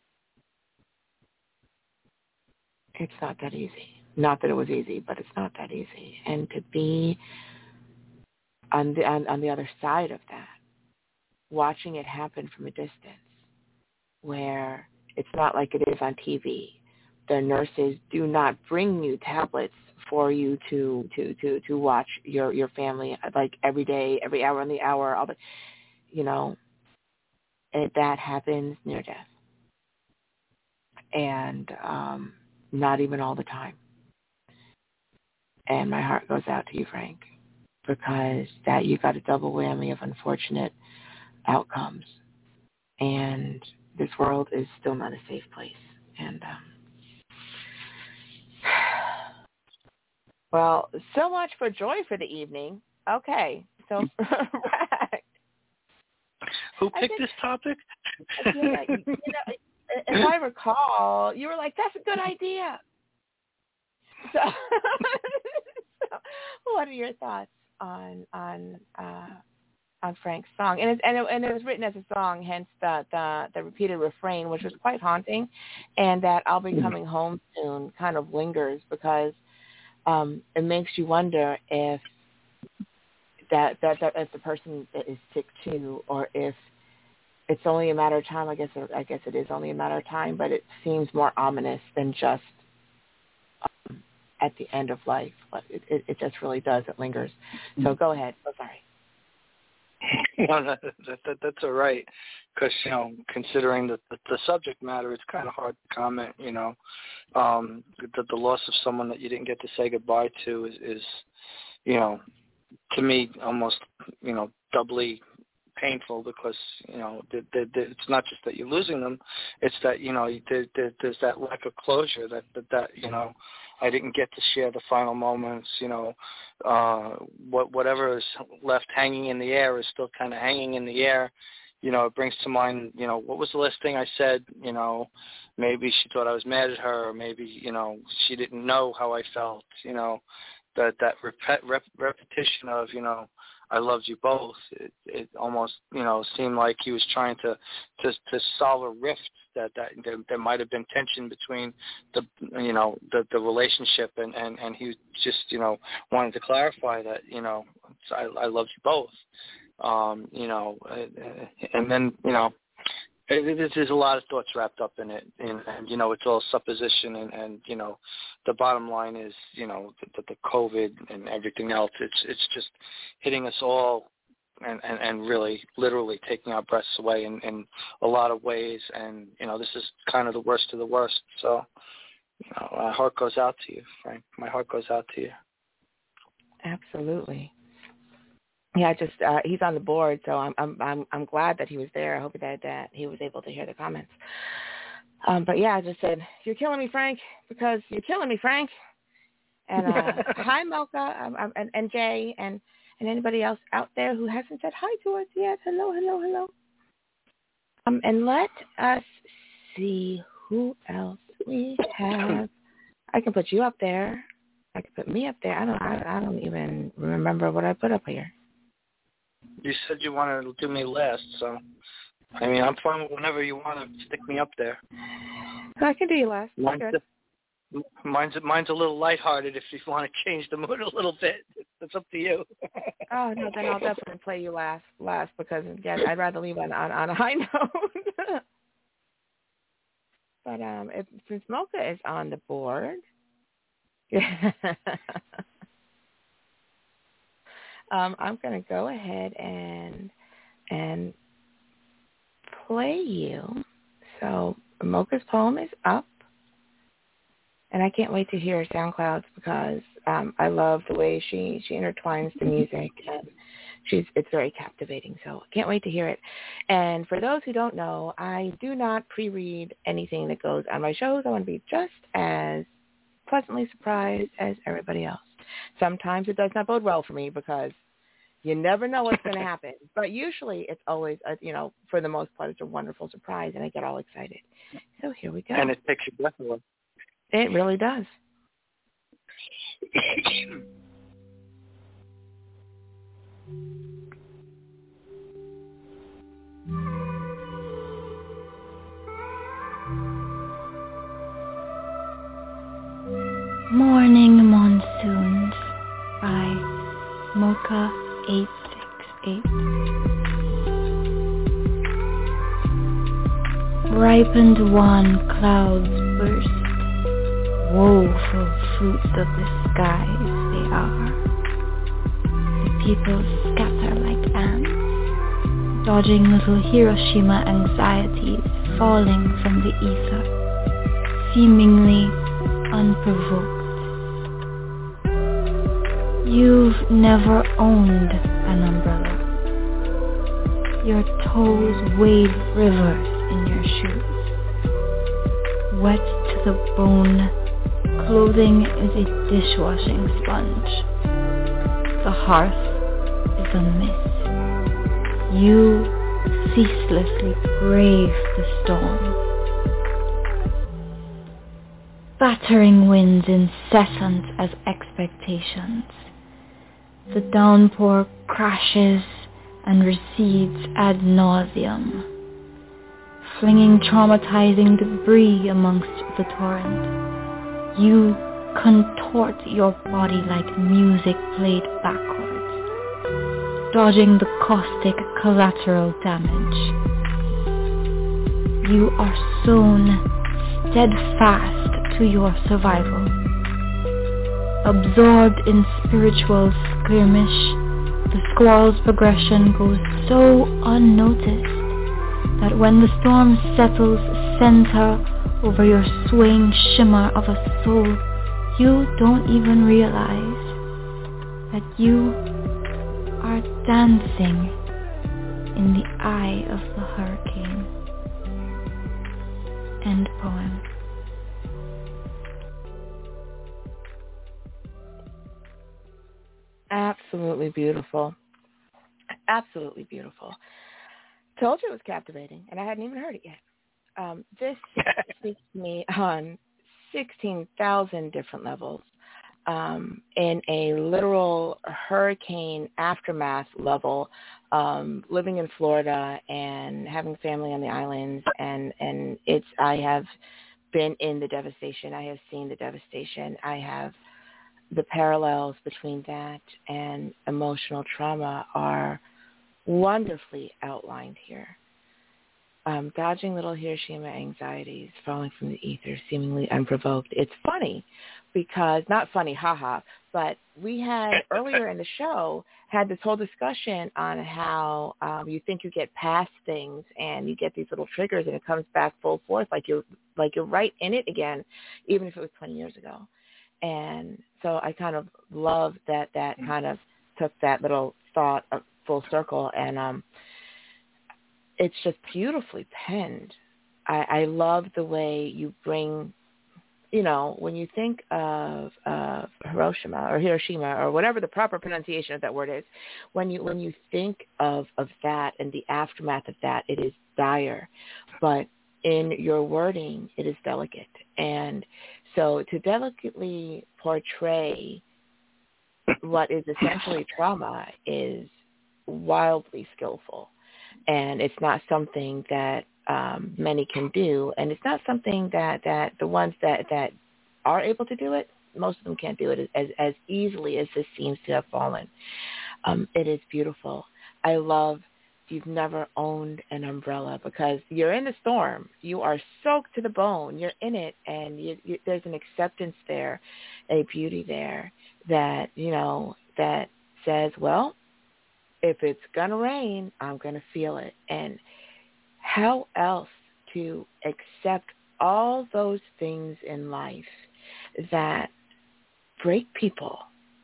Speaker 3: it's not that easy. Not that it was easy, but it's not that easy. And to be on the other side of that, watching it happen from a distance, where it's not like it is on TV. The nurses do not bring you tablets for you to watch your family like every day, every hour on the hour, all the, that happens near death. And not even all the time. And my heart goes out to you, Frank, because that you got a double whammy of unfortunate outcomes. And this world is still not a safe place. And, well, so much for joy for the evening. Okay, so, right.
Speaker 4: Who picked this topic?
Speaker 3: If I recall, you were like, that's a good idea. So, what are your thoughts on Frank's song? And it was written as a song, hence the repeated refrain, which was quite haunting, and that I'll be coming home soon kind of lingers, because it makes you wonder if that if the person is sick too, or if it's only a matter of time. I guess it is only a matter of time, but it seems more ominous than just at the end of life. It just really does. It lingers. So go ahead. Oh, sorry.
Speaker 4: No, that's all right. Because, considering the subject matter, it's kind of hard to comment, the loss of someone that you didn't get to say goodbye to is to me, almost, doubly painful, because, it's not just that you're losing them, it's that, there's that lack of closure that I didn't get to share the final moments, whatever is left hanging in the air is still kind of hanging in the air. It brings to mind, what was the last thing I said? Maybe she thought I was mad at her, or maybe, she didn't know how I felt, that repetition of, I loved you both. It almost, seemed like he was trying to solve a rift that there might have been tension between the relationship, and he just, wanted to clarify that, I loved you both. And then, there's a lot of thoughts wrapped up in it, and it's all supposition, and the bottom line is, the COVID and everything else, it's just hitting us all, and really literally taking our breaths away in a lot of ways, and this is kind of the worst of the worst. So, my heart goes out to you, Frank. My heart goes out to you.
Speaker 3: Absolutely. Yeah, he's on the board, so I'm glad that he was there. I hope that he was able to hear the comments. But yeah, I just said, you're killing me, Frank, because you're killing me, Frank. And hi, Mocha, and Jay, and anybody else out there who hasn't said hi to us yet. Hello. And let us see who else we have. I can put you up there. I can put me up there. I don't even remember what I put up here.
Speaker 4: You said you wanted to do me last, so I'm fine whenever you want to stick me up there.
Speaker 3: I can do you last.
Speaker 4: Mine's a little lighthearted if you want to change the mood a little bit. It's up to you.
Speaker 3: Oh no, then I'll definitely play you last because again, I'd rather leave on a high note. But since Mocha is on the board, I'm going to go ahead and play you. So Mocha's poem is up, and I can't wait to hear SoundClouds because I love the way she intertwines the music, and it's very captivating. So I can't wait to hear it. And for those who don't know, I do not pre-read anything that goes on my shows. I want to be just as pleasantly surprised as everybody else. Sometimes it does not bode well for me because, You never know what's going to happen. But usually it's always, for the most part, it's a wonderful surprise, and I get all excited. So here we go.
Speaker 4: And it takes your breath away.
Speaker 3: It really does.
Speaker 2: Morning Monsoons by Mocha 868. Ripened wan clouds burst, woeful fruits of the skies they are. The people scatter like ants, dodging little Hiroshima anxieties falling from the ether, seemingly unprovoked. You've never owned an umbrella. Your toes wade rivers in your shoes. Wet to the bone, clothing is a dishwashing sponge. The hearth is a mist. You ceaselessly brave the storm. Battering winds incessant as expectations. The downpour crashes and recedes ad nauseum, flinging traumatizing debris amongst the torrent. You contort your body like music played backwards, dodging the caustic collateral damage. You are sewn steadfast to your survival. Absorbed in spiritual skirmish, the squall's progression goes so unnoticed that when the storm settles center over your swaying shimmer of a soul, you don't even realize that you are dancing in the eye of the hurricane. End poem.
Speaker 3: Absolutely beautiful. Absolutely beautiful. Told you it was captivating, and I hadn't even heard it yet. This speaks to me on 16,000 different levels. In a literal hurricane aftermath level, living in Florida and having family on the islands, and I have been in the devastation. I have seen the devastation. I have the parallels between that and emotional trauma are wonderfully outlined here. Dodging little Hiroshima anxieties, falling from the ether, seemingly unprovoked. It's funny because, not funny, haha, but we had earlier in the show had this whole discussion on how you think you get past things and you get these little triggers and it comes back full force like you're right in it again, even if it was 20 years ago. And so I kind of love that kind of took that little thought full circle, and it's just beautifully penned. I love the way you bring, when you think of Hiroshima or whatever the proper pronunciation of that word is, when you think of that and the aftermath of that, it is dire, but in your wording, it is delicate. And so to delicately portray what is essentially trauma is wildly skillful. And it's not something that many can do. And it's not something that the ones that are able to do it, most of them can't do it as easily as this seems to have fallen. It is beautiful. I love you've never owned an umbrella because you're in the storm. You are soaked to the bone. You're in it, and there's an acceptance there, a beauty there that, that says, well, if it's going to rain, I'm going to feel it. And how else to accept all those things in life that break people,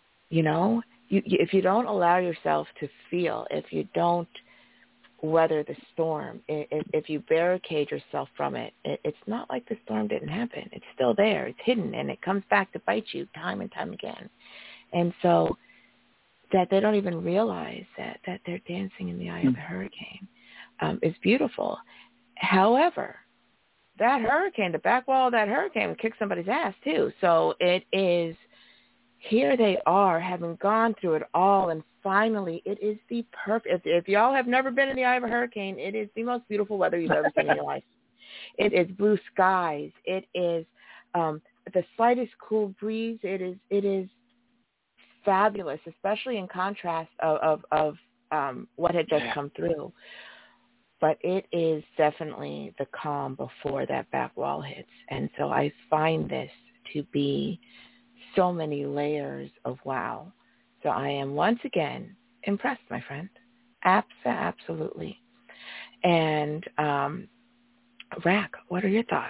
Speaker 3: if you don't allow yourself to feel, if you don't weather the storm, if you barricade yourself from it, it's not like the storm didn't happen. It's still there. It's hidden, and it comes back to bite you time and time again. And so that they don't even realize that they're dancing in the eye of the hurricane. It's beautiful. However, that hurricane, the back wall of that hurricane would kick somebody's ass too. So it is, here they are having gone through it all, and finally it is the perfect, if y'all have never been in the eye of a hurricane, it is the most beautiful weather you've ever seen in your life. It is blue skies. It is the slightest cool breeze. It is fabulous, especially in contrast of what had just come through. But it is definitely the calm before that back wall hits. And so I find this to be so many layers of wow. So I am once again impressed, my friend. Absolutely. And Rack, what are your thoughts?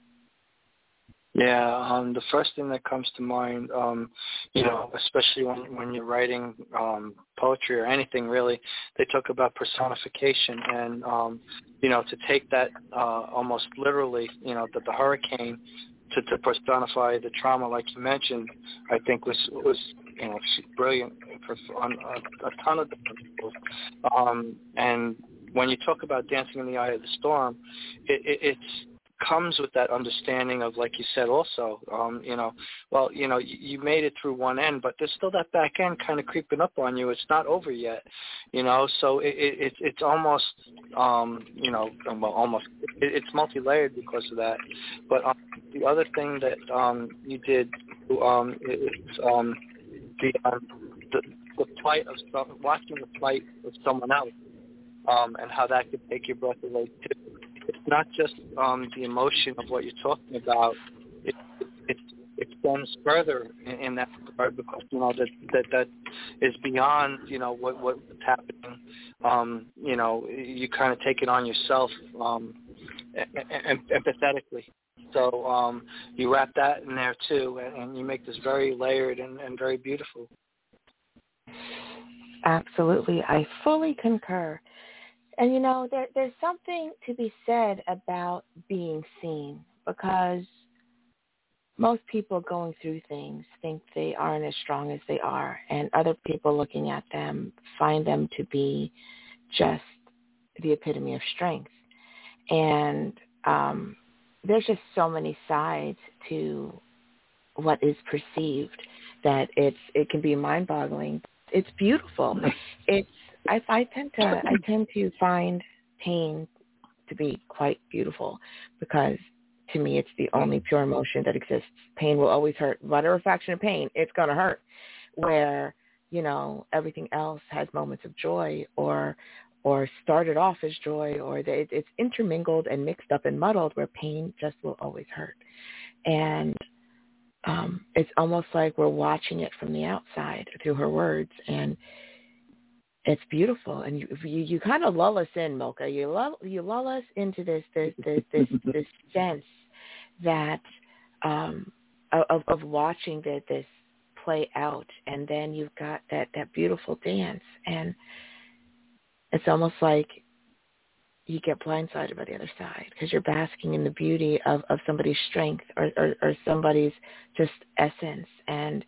Speaker 4: Yeah, the first thing that comes to mind, especially when you're writing poetry or anything really, they talk about personification, and to take that almost literally, the hurricane to personify the trauma, like you mentioned, I think was brilliant on a ton of different people. And when you talk about dancing in the eye of the storm, it's comes with that understanding of, like you said also, you made it through one end, but there's still that back end kind of creeping up on you. It's not over yet, so it's almost, it's multi-layered because of that. But the other thing that you did is the plight of watching the plight of someone else, and how that could take your breath away too. It's not just the emotion of what you're talking about. It extends further in that regard, because that is beyond what's happening. You kind of take it on yourself empathetically. So you wrap that in there too, and you make this very layered and very beautiful.
Speaker 3: Absolutely, I fully concur. And, there's something to be said about being seen, because most people going through things think they aren't as strong as they are, and other people looking at them find them to be just the epitome of strength. And there's just so many sides to what is perceived that it can be mind-boggling. It's beautiful. I tend to find pain to be quite beautiful, because to me it's the only pure emotion that exists. Pain will always hurt. Whatever fraction of pain, it's going to hurt. Where, everything else has moments of joy or started off as joy, or it's intermingled and mixed up and muddled, where pain just will always hurt. And it's almost like we're watching it from the outside through her words, and it's beautiful. And you kind of lull us in, Mocha. You lull us into this sense that of watching this play out, and then you've got that beautiful dance, and it's almost like you get blindsided by the other side, because you're basking in the beauty of somebody's strength or somebody's just essence. And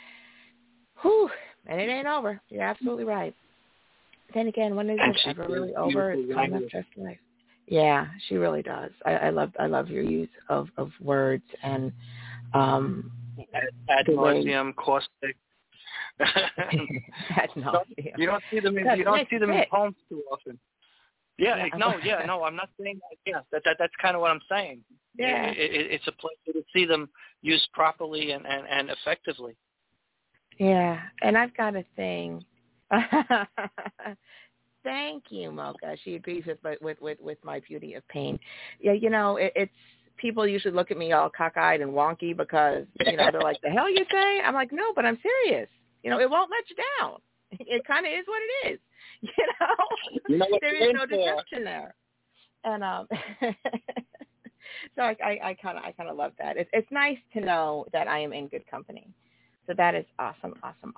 Speaker 3: and it ain't over. You're absolutely right. Then again, when is it ever really over? It's time of just life. Yeah, she really does. I love your use of words and
Speaker 4: ad nauseum, caustic.
Speaker 3: Ad nauseum.
Speaker 4: You don't see them in poems too often. Yeah, no, I'm not saying that. Yeah, that's kind of what I'm saying.
Speaker 3: Yeah,
Speaker 4: it's a pleasure to see them used properly and effectively.
Speaker 3: Yeah, and I've got a thing. Thank you, Mocha. She agrees with my beauty of pain. Yeah, it's people usually look at me all cockeyed and wonky because they're like, "The hell you say?" I'm like, "No, but I'm serious. It won't let you down. It kind of is what it is. There is no deception there." And so I kind of love that. It's nice to know that I am in good company. So that is awesome.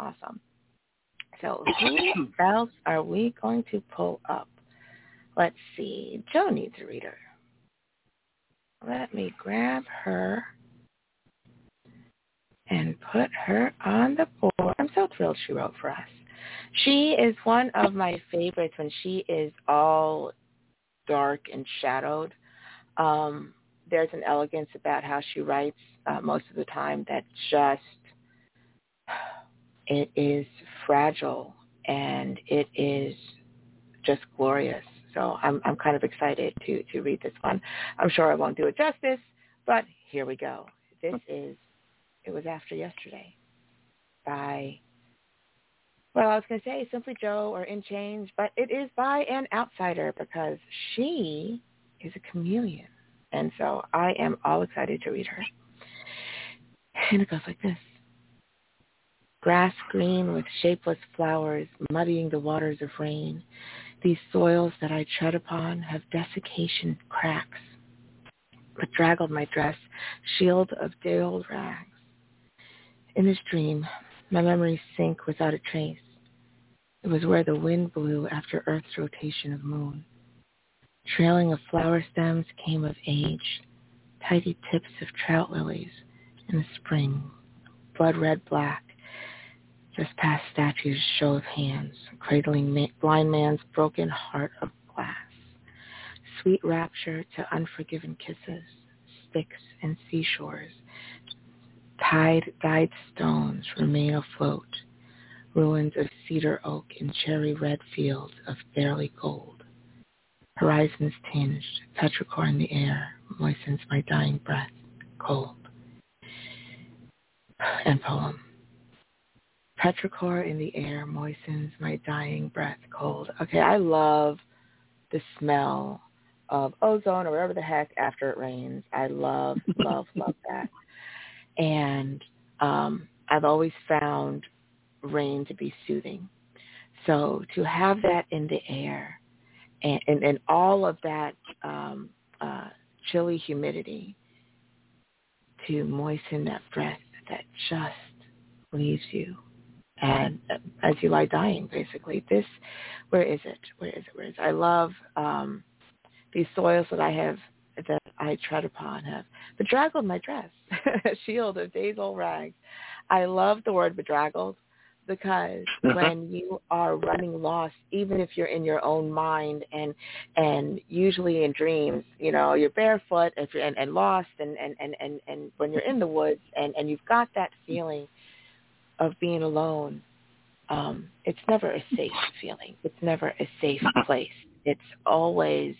Speaker 3: So who else are we going to pull up? Let's see. Joe needs a reader. Let me grab her and put her on the board. I'm so thrilled she wrote for us. She is one of my favorites when she is all dark and shadowed. There's an elegance about how she writes most of the time that just, it is fragile and it is just glorious. So I'm kind of excited to read this one. I'm sure I won't do it justice, but here we go. This is It Was After Yesterday by, well, I was going to say Simply Joe or In Change, but it is by an outsider because she is a chameleon. And so I am all excited to read her. And it goes like this. Grass green with shapeless flowers muddying the waters of rain. These soils that I tread upon have desiccation cracks, but draggled my dress, shield of day-old rags. In this dream, my memories sink without a trace. It was where the wind blew after Earth's rotation of moon. Trailing of flower stems came of age, tidy tips of trout lilies in the spring, blood-red black, just past statues' show of hands, cradling blind man's broken heart of glass. Sweet rapture to unforgiven kisses, sticks and seashores. Dyed stones remain afloat, ruins of cedar oak and cherry red fields of barely gold. Horizons tinged, petrichor in the air, moistens my dying breath, cold. And poem. Petrichor in the air moistens my dying breath, cold. Okay, I love the smell of ozone or whatever the heck after it rains. I love that. And I've always found rain to be soothing. So to have that in the air and all of that chilly humidity to moisten that breath that just leaves you and as you lie dying, basically. Where is it? I love these soils that I tread upon have bedraggled my dress, a shield of days-old rags. I love the word bedraggled because when you are running lost, even if you're in your own mind and usually in dreams, you know, you're barefoot and lost and when you're in the woods and you've got that feeling of being alone, it's never a safe feeling. It's never a safe place. It's always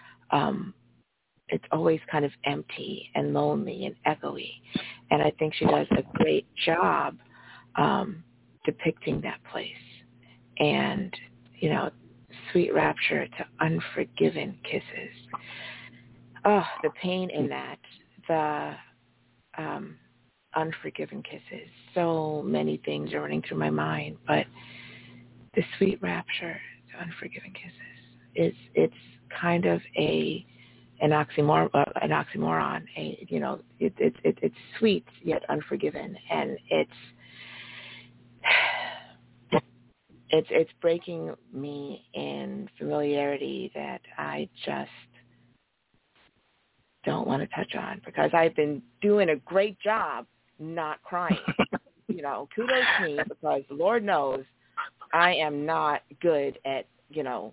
Speaker 3: kind of empty and lonely and echoey. And I think she does a great job depicting that place. And, you know, sweet rapture to unforgiven kisses. Oh, the pain in that. The unforgiven kisses. So many things are running through my mind, but the sweet rapture to unforgiven kisses it's kind of an oxymoron. It's sweet yet unforgiven, and it's breaking me in familiarity that I just don't want to touch on because I've been doing a great job not crying. You know, kudos to me because the Lord knows I am not good at, you know,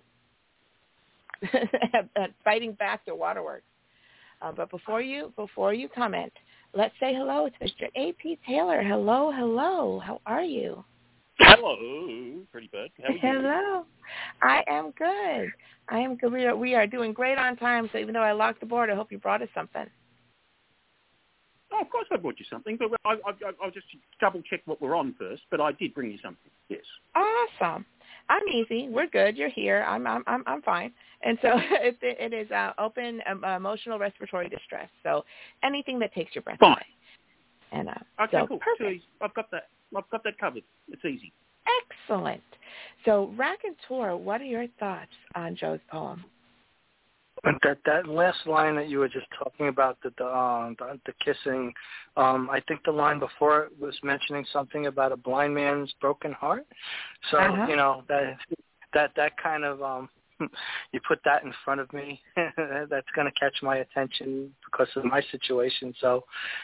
Speaker 3: at fighting back the waterworks. But before you comment, let's say hello to Mr. A.P. Taylor. Hello. How are you?
Speaker 6: Hello. Pretty good. How are you?
Speaker 3: Hello. I am good. We are doing great on time, so even though I locked the board, I hope you brought us something.
Speaker 6: Oh, of course I brought you something, but I'll just double-check what we're on first, but I did bring you something, yes.
Speaker 3: Awesome. I'm easy. We're good. You're here. I'm fine. And so it is open emotional respiratory distress. So anything that takes your breath away. And
Speaker 6: okay,
Speaker 3: so
Speaker 6: cool.
Speaker 3: Perfect.
Speaker 6: I've got that covered. It's easy.
Speaker 3: Excellent. So Raconteur, what are your thoughts on Joe's poem?
Speaker 4: That last line that you were just talking about, the kissing, I think the line before it was mentioning something about a blind man's broken heart. So you know that kind of you put that in front of me, that's going to catch my attention because of my situation. So,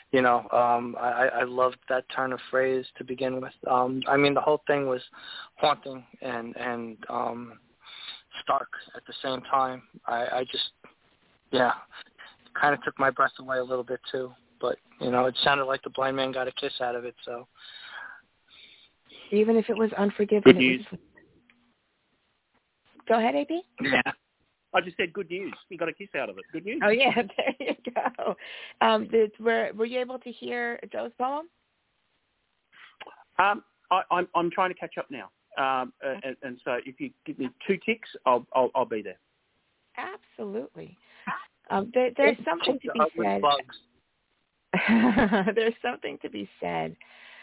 Speaker 4: I loved that turn of phrase to begin with. The whole thing was haunting and stark at the same time. I just, kind of took my breath away a little bit too. But, it sounded like the blind man got a kiss out of it. So,
Speaker 3: even if it was unforgiving.
Speaker 6: Good news.
Speaker 3: Go ahead, AP.
Speaker 6: Yeah. I just said good news. You got a kiss out of it. Good news.
Speaker 3: Oh, yeah. There you go. Were you able to hear Joe's poem?
Speaker 6: I'm trying to catch up now. And so if you give me 2 ticks, I'll be there.
Speaker 3: Absolutely. There's something to be said. There's something to be said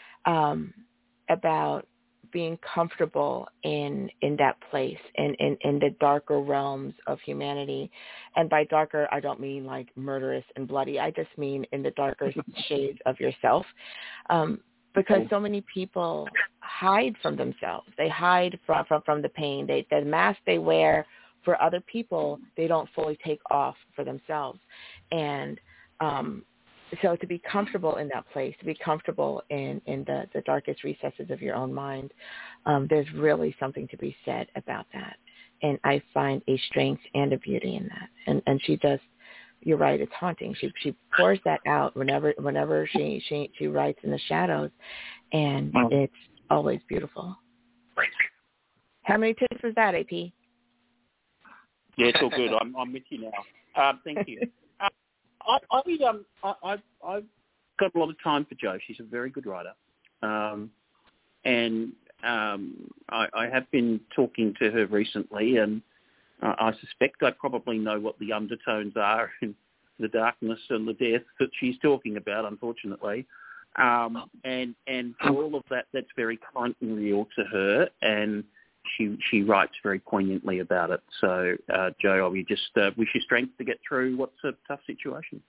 Speaker 3: about being comfortable in that place, in the darker realms of humanity. And by darker, I don't mean like murderous and bloody. I just mean in the darker shades of yourself. Because so many people hide from themselves. They hide from the pain. The mask they wear for other people, they don't fully take off for themselves. And so to be comfortable in that place, to be comfortable in the darkest recesses of your own mind, there's really something to be said about that. And I find a strength and a beauty in that. And she just, you're right, it's haunting. She pours that out whenever she writes in the shadows, and it's always beautiful. How many tips was that, AP?
Speaker 6: Yeah, it's all good. I'm with you now. Thank you. I've got a lot of time for Jo. She's a very good writer, and I have been talking to her recently, and I suspect I probably know what the undertones are in the darkness and the death that she's talking about, unfortunately. And for all of that, that's very current and real to her, and she writes very poignantly about it. So, Jo, we just wish you strength to get through what's a tough situation.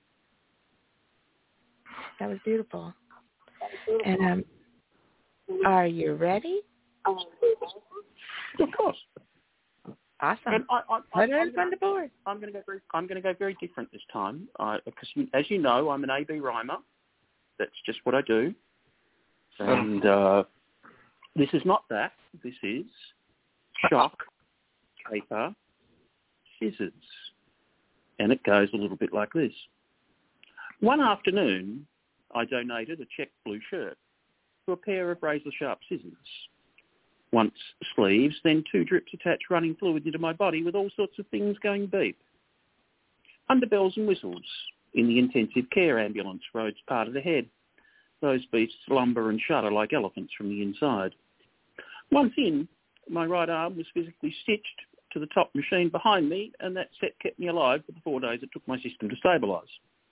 Speaker 3: That was beautiful. And are you ready?
Speaker 6: Of course.
Speaker 3: Awesome. Put it on the board.
Speaker 6: I'm going to go very different this time, because as you know, I'm an AB rhymer. That's just what I do. And this is not that. This is chalk, paper, scissors. And it goes a little bit like this. One afternoon, I donated a checked blue shirt to a pair of razor-sharp scissors. Once sleeves, then 2 drips attached running fluid into my body with all sorts of things going beep. Under bells and whistles, in the intensive care ambulance, roads parted ahead. Those beasts lumber and shudder like elephants from the inside. Once in, my right arm was physically stitched to the top machine behind me, and that set kept me alive for the 4 days it took my system to stabilise.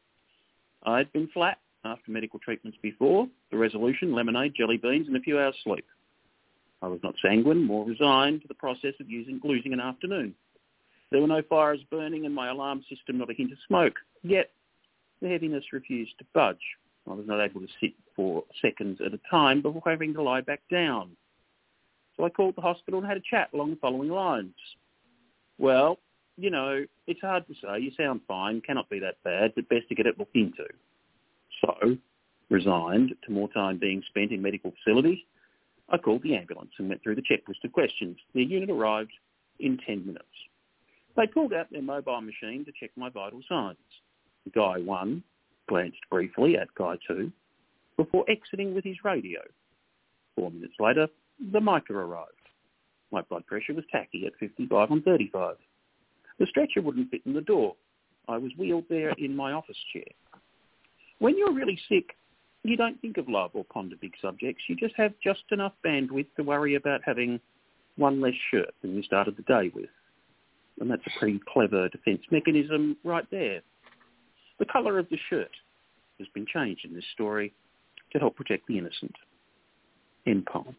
Speaker 6: I had been flat after medical treatments before, the resolution, lemonade, jelly beans, and a few hours sleep. I was not sanguine, more resigned to the process of losing an afternoon. There were no fires burning and my alarm system not a hint of smoke. Yet the heaviness refused to budge. I was not able to sit for seconds at a time before having to lie back down. So I called the hospital and had a chat along the following lines. Well, it's hard to say. You sound fine, cannot be that bad, but best to get it looked into. So, resigned to more time being spent in medical facilities, I called the ambulance and went through the checklist of questions. Their unit arrived in 10 minutes. They pulled out their mobile machine to check my vital signs. Guy 1 glanced briefly at Guy 2 before exiting with his radio. 4 minutes later, the mica arrived. My blood pressure was tacky at 55/35. The stretcher wouldn't fit in the door. I was wheeled there in my office chair. When you're really sick, you don't think of love or ponder big subjects. You just have just enough bandwidth to worry about having one less shirt than you started the day with. And that's a pretty clever defence mechanism right there. The colour of the shirt has been changed in this story to help protect the innocent. End poem.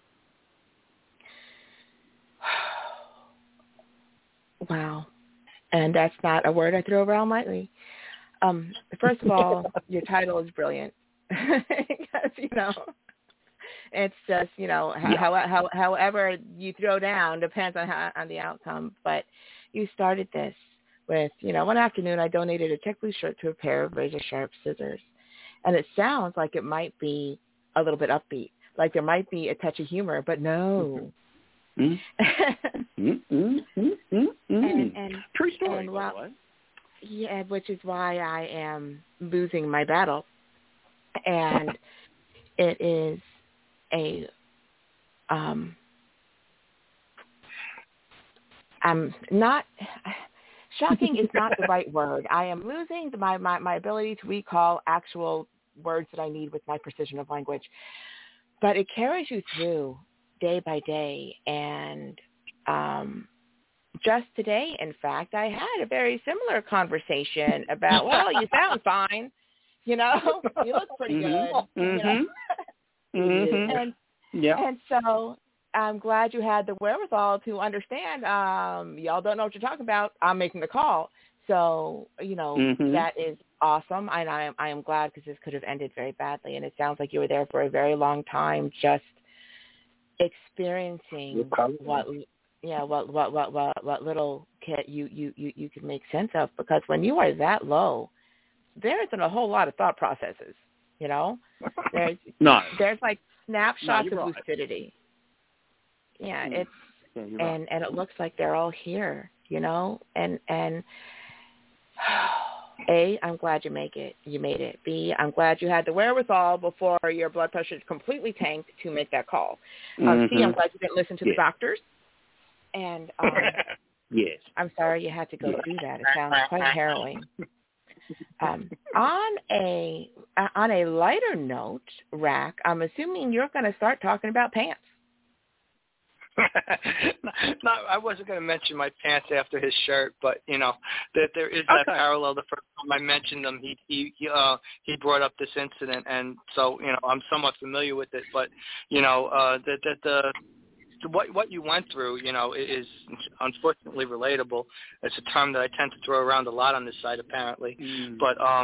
Speaker 3: Wow. And that's not a word I throw around lightly. First of all, your title is brilliant. Because, It's just, however you throw down depends on the outcome. But you started this with, one afternoon I donated a check blue shirt to a pair of razor sharp scissors. And it sounds like it might be a little bit upbeat, like there might be a touch of humor, but no.
Speaker 6: And true story, by the way.
Speaker 3: Yeah, which is why I am losing my battle. And it is shocking is not the right word. I am losing my ability to recall actual words that I need with my precision of language. But it carries you through day by day. And just today, in fact, I had a very similar conversation about, well, you sound fine. You look pretty good. And so I'm glad you had the wherewithal to understand. Y'all don't know what you're talking about. I'm making the call. So, that is awesome. And I am glad, because this could have ended very badly. And it sounds like you were there for a very long time, just experiencing what little kid you could make sense of. Because when you are that low, there isn't a whole lot of thought processes, There's like snapshots of lucidity. Yeah, it's and it looks like they're all here, and A, I'm glad you made it. B, I'm glad you had the wherewithal before your blood pressure completely tanked to make that call. C, I'm glad you didn't listen to the doctors. And
Speaker 6: yes,
Speaker 3: I'm sorry you had to go through that. It sounds quite harrowing. On a lighter note, Rack, I'm assuming you're going to start talking about pants.
Speaker 4: No, I wasn't going to mention my pants after his shirt, but that there is that parallel. The first time I mentioned them, he brought up this incident, and so I'm somewhat familiar with it. But what you went through, is unfortunately relatable. It's a term that I tend to throw around a lot on this side, apparently. But I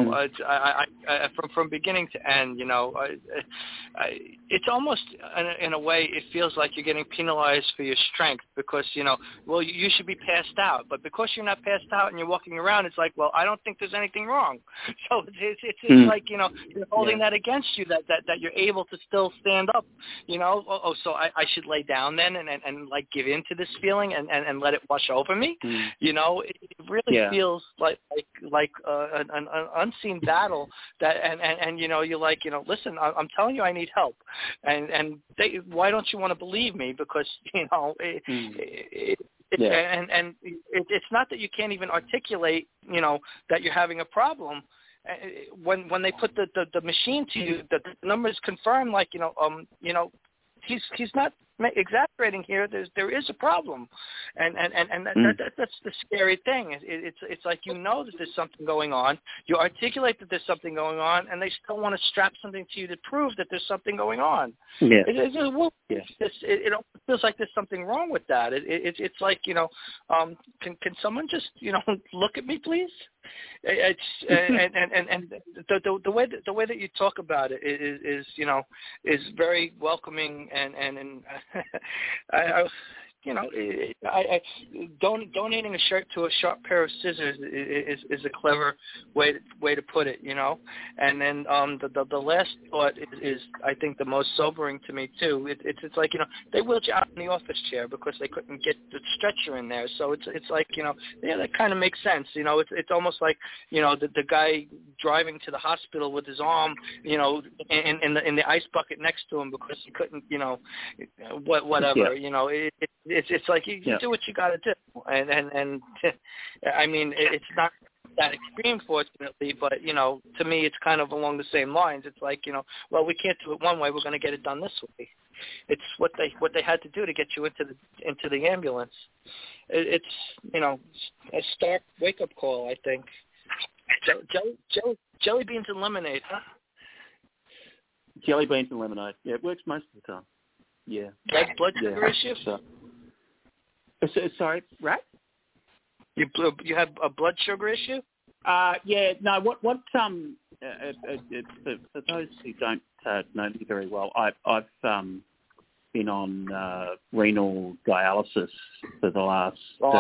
Speaker 4: from beginning to end, it's almost in a way it feels like you're getting penalized for your strength, because you should be passed out, but because you're not passed out and you're walking around, it's like, well, I don't think there's anything wrong. So it's like you're holding that against you, that you're able to still stand up. So I should lay down then and like give in to this feeling and let it wash over me. It really feels like an unseen battle that and you're like, listen, I'm telling you I need help, and why don't you want to believe me? Because it's not that you can't even articulate that you're having a problem. When they put the machine to you, the numbers confirm, like he's not exaggerating here. There is a problem, and that's the scary thing. It's like that there's something going on. You articulate that there's something going on, and they still want to strap something to you to prove that there's something going on. Yeah. It feels like there's something wrong with that. It's like can someone just look at me, please? It's and the way that you talk about it is very welcoming and donating a shirt to a sharp pair of scissors is a clever way to put it, And then the last thought is I think the most sobering to me too. It's like they wheeled you out in the office chair because they couldn't get the stretcher in there. So it's like that kind of makes sense. It's almost like the guy driving to the hospital with his arm in the ice bucket next to him because he couldn't whatever. It's like you do what you got to do, and I mean it's not that extreme, fortunately, but to me it's kind of along the same lines. It's like well, we can't do it one way, we're going to get it done this way. It's what they had to do to get you into the ambulance. It's a stark wake up call, I think. Jelly beans and lemonade, huh?
Speaker 6: Jelly beans and lemonade. Yeah, it works most of the time. Yeah.
Speaker 4: Blood sugar issues?
Speaker 6: Sorry, right?
Speaker 4: You have a blood sugar issue?
Speaker 6: Yeah. No. What For those who don't know me very well, I've been on renal dialysis for the last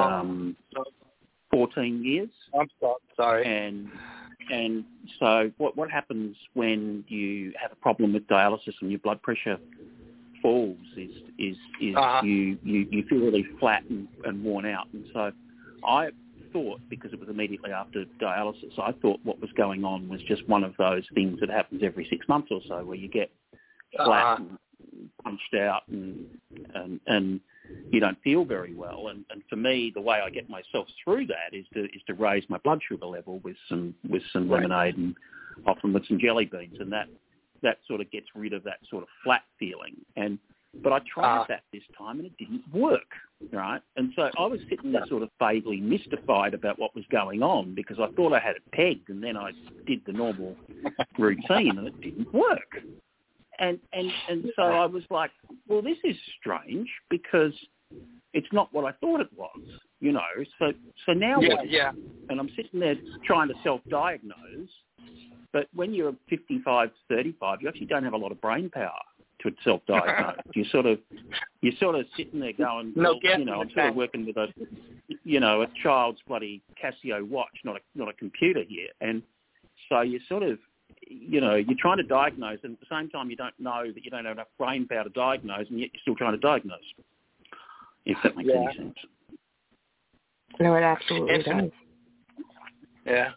Speaker 6: 14 years.
Speaker 4: I'm sorry.
Speaker 6: And so what happens when you have a problem with dialysis and your blood pressure falls is you feel really flat and worn out. And so I thought, because it was immediately after dialysis, I thought what was going on was just one of those things that happens every 6 months or so, where you get flat and punched out and you don't feel very well. And for me, the way I get myself through that is to raise my blood sugar level with some lemonade and often with some jelly beans, and that sort of gets rid of that sort of flat feeling. But I tried that this time and it didn't work, right? And so I was sitting there sort of vaguely mystified about what was going on, because I thought I had it pegged, and then I did the normal routine and it didn't work. And so I was like, well, this is strange, because it's not what I thought it was, you know. So now what?
Speaker 4: Yeah.
Speaker 6: And I'm sitting there trying to self-diagnose, but when you're 55, 35, you actually don't have a lot of brain power to self-diagnose. You're sort of sitting there going, well, you know, I'm sort of working with a child's bloody Casio watch, not a computer here. And so you sort of, you know, you're trying to diagnose, and at the same time you don't know that you don't have enough brain power to diagnose, and yet you're still trying to diagnose, if that makes any sense.
Speaker 3: No, it absolutely does.
Speaker 4: Yeah.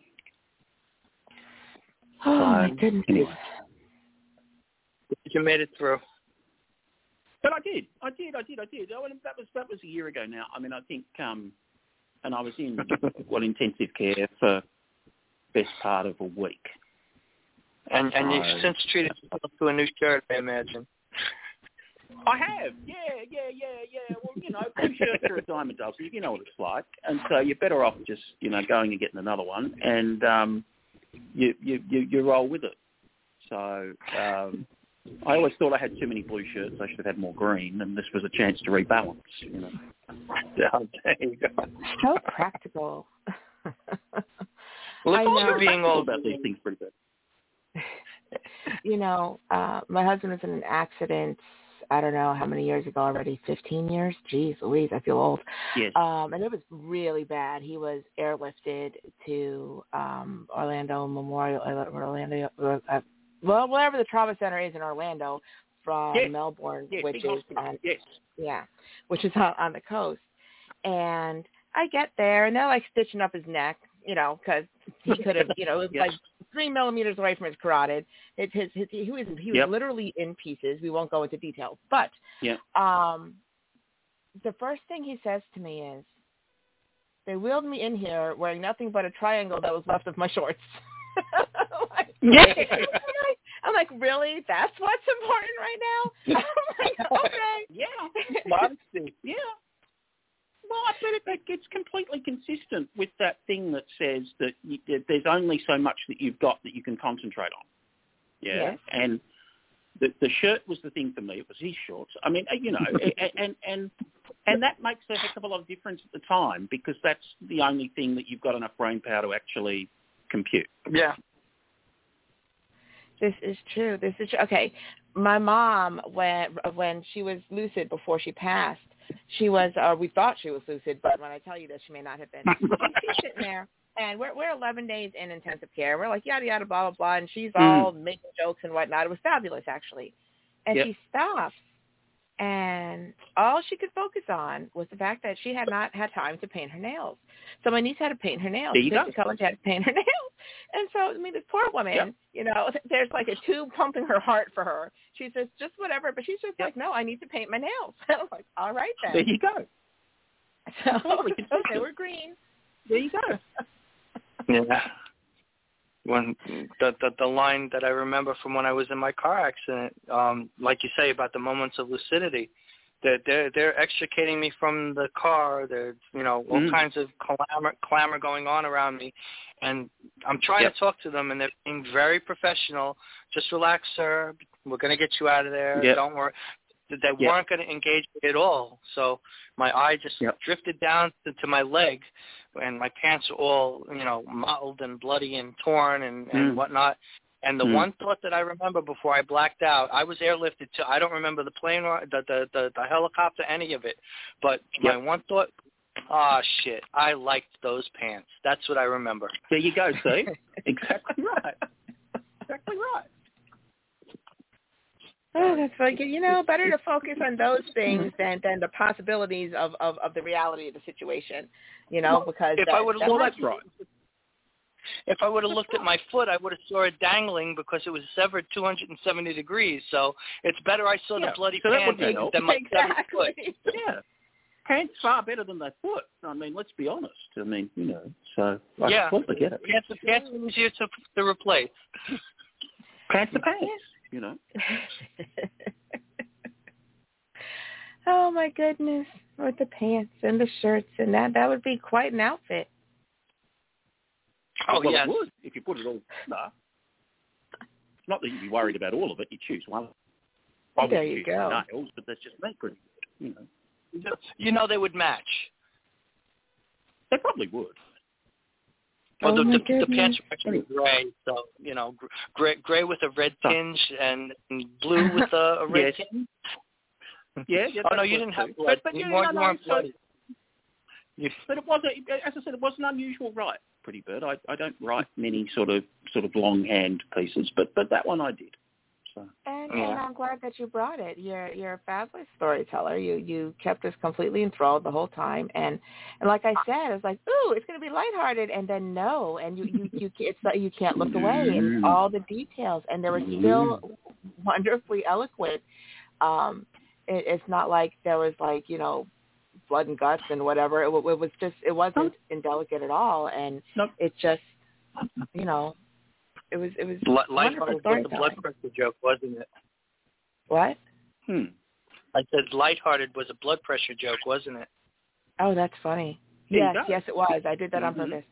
Speaker 3: Oh, my goodness.
Speaker 6: Anyway.
Speaker 4: You made it through.
Speaker 6: But I did. Oh, and that was a year ago now. I mean, I think, and I was in intensive care for best part of a week.
Speaker 4: And you've since treated yourself to a new shirt, I imagine.
Speaker 6: I have, yeah. Well, you know, blue shirts are a dime a dozen. You know what it's like, and so you're better off just, you know, going and getting another one, and you roll with it. So I always thought I had too many blue shirts. I should have had more green, and this was a chance to rebalance. You know.
Speaker 4: Yeah, there you go.
Speaker 3: So practical.
Speaker 4: Look,
Speaker 3: I know.
Speaker 6: Being all about these things pretty good.
Speaker 3: You know, my husband was in an accident, I don't know how many years ago already, 15 years? Jeez Louise, I feel old.
Speaker 6: Yes.
Speaker 3: And it was really bad. He was airlifted to Orlando Memorial, wherever the trauma center is in Orlando from Melbourne, which is which is on the coast. And I get there, and they're like stitching up his neck, you know, because he could have, you know, it was like 3 millimeters away from his carotid. He was literally in pieces. We won't go into details, but the first thing he says to me is, "They wheeled me in here wearing nothing but a triangle that was left of my shorts." I'm like, really? That's what's important right now? I'm like, okay.
Speaker 6: Modesty. Yeah. Well, I bet it's completely consistent with that thing that says that there's only so much that you've got that you can concentrate on. Yeah.
Speaker 3: Yes.
Speaker 6: And the shirt was the thing for me. It was his shorts. I mean, you know, and that makes a heck of a lot of difference at the time, because that's the only thing that you've got enough brain power to actually compute.
Speaker 4: Yeah.
Speaker 3: This is true. Okay. My mom, when she was lucid before she passed, she was, we thought she was lucid, but when I tell you this, she may not have been. She's sitting there, and we're 11 days in intensive care. We're like, yada, yada, blah, blah, blah, and she's all making jokes and whatnot. It was fabulous, actually. And she stopped, and all she could focus on was the fact that she had not had time to paint her nails. So my niece had to paint her nails.
Speaker 6: There you go.
Speaker 3: She had to paint her nails. And so, I mean, this poor woman, you know, there's like a tube pumping her heart for her. She says, just whatever. But she's just like, no, I need to paint my nails. I'm like, all right, then.
Speaker 6: There you go.
Speaker 3: So, they were green.
Speaker 6: There you go.
Speaker 4: Yeah. When the line that I remember from when I was in my car accident, like you say about the moments of lucidity, they're extricating me from the car. There's, you know, all kinds of clamor going on around me, and I'm trying to talk to them, and they're being very professional. Just relax, sir. We're going to get you out of there. Don't worry. they weren't going to engage me at all. So my eye just drifted down to my leg, and my pants were all, mottled and bloody and torn and whatnot. And the one thought that I remember before I blacked out, I was airlifted to, I don't remember the plane or the helicopter, any of it. But my one thought, shit, I liked those pants. That's what I remember.
Speaker 6: There you go, see? Exactly right. Exactly right.
Speaker 3: Oh, that's like, better to focus on those things than the possibilities of the reality of the situation, because
Speaker 6: if I would have that's right.
Speaker 4: If I would have looked at my foot, I would have saw it dangling because it was severed 270 degrees. So it's better I saw the bloody pants than my severed foot.
Speaker 6: Yeah. Pants far better than their foot. I mean, let's be honest. I mean, so I completely get it.
Speaker 4: Pants are easier to replace.
Speaker 6: Pants are pants.
Speaker 3: Oh my goodness, with the pants and the shirts and that would be quite an outfit.
Speaker 6: Oh, well, it would if you put it all. No. Not that you'd be worried about all of it. You choose one.
Speaker 3: There you go.
Speaker 6: Nails, but that's just me, pretty good.
Speaker 4: They would match.
Speaker 6: They probably would.
Speaker 4: Well, the pants are actually gray, so gray with a red tinge and blue with a red tinge.
Speaker 6: Yeah.
Speaker 4: Oh no, you didn't have blood.
Speaker 6: But
Speaker 4: you weren't blood.
Speaker 6: But it wasn't. As I said, it was an unusual write, Pretty Bird. I don't write many sort of longhand pieces, but that one I did. So.
Speaker 3: And I'm glad that you brought it. You're a fabulous storyteller. You kept us completely enthralled the whole time, and like I said, it's like, ooh, it's going to be lighthearted, and then no, and it's like you can't look away, and all the details, and they were still wonderfully eloquent. It's not like there was like blood and guts and whatever. It was just, it wasn't indelicate at all, and it just It was
Speaker 4: lighthearted was a blood pressure joke, wasn't it?
Speaker 3: What?
Speaker 4: I said lighthearted was a blood pressure joke, wasn't it?
Speaker 3: Oh, that's funny. Yes, it was. I did that on purpose.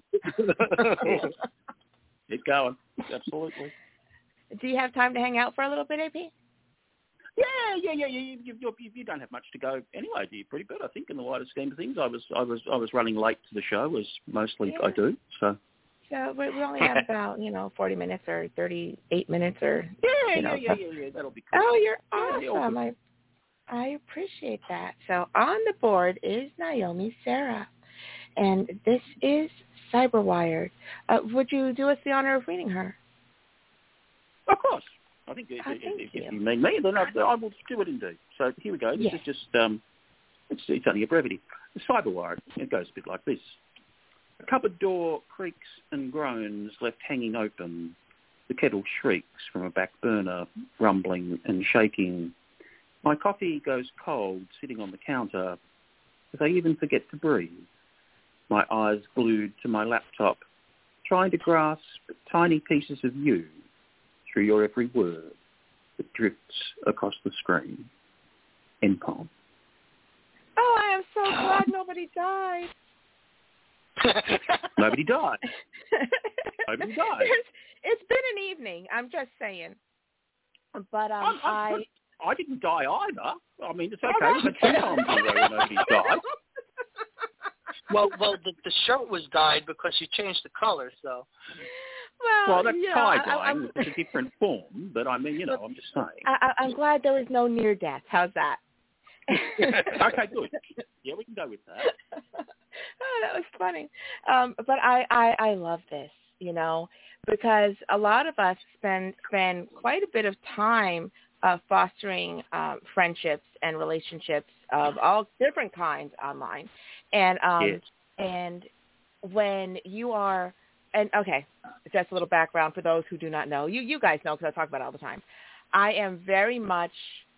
Speaker 6: Keep going. Absolutely.
Speaker 3: Do you have time to hang out for a little bit, AP?
Speaker 6: Yeah. You don't have much to go anyway, do you? Pretty good, I think, in the wider scheme of things. I was running late to the show, as mostly I do. So
Speaker 3: we only have about 40 minutes or 38 minutes or
Speaker 6: yeah. That'll be cool.
Speaker 3: Oh, you're awesome. I appreciate that. So on the board is Naomi Sarah, and this is Cyberwired. Would you do us the honor of reading her?
Speaker 6: Of course. I think if you need me, then I will do it indeed. So here we go. This is just, it's only a brevity. The Cyberwired, it goes a bit like this. A cupboard door creaks and groans, left hanging open. The kettle shrieks from a back burner, rumbling and shaking. My coffee goes cold, sitting on the counter. As I even forget to breathe. My eyes glued to my laptop, trying to grasp tiny pieces of you through your every word that drifts across the screen. End poem.
Speaker 3: Oh, I am so glad nobody died.
Speaker 6: Nobody died. Nobody died.
Speaker 3: It's been an evening. I'm just saying. But I
Speaker 6: didn't die either. I mean, it's okay. But sometimes when nobody died.
Speaker 4: Well, the shirt was dyed because you changed the color, so.
Speaker 6: Well, that's tie-dyeing. It's a different form, but I mean, I'm just saying.
Speaker 3: I'm glad there was no near death. How's that?
Speaker 6: Okay, good. Yeah, we can go with that.
Speaker 3: Oh, that was funny. But I love this, because a lot of us spend quite a bit of time fostering friendships and relationships of all different kinds online. And and when you are, and okay, just a little background for those who do not know. You guys know because I talk about it all the time. I am very much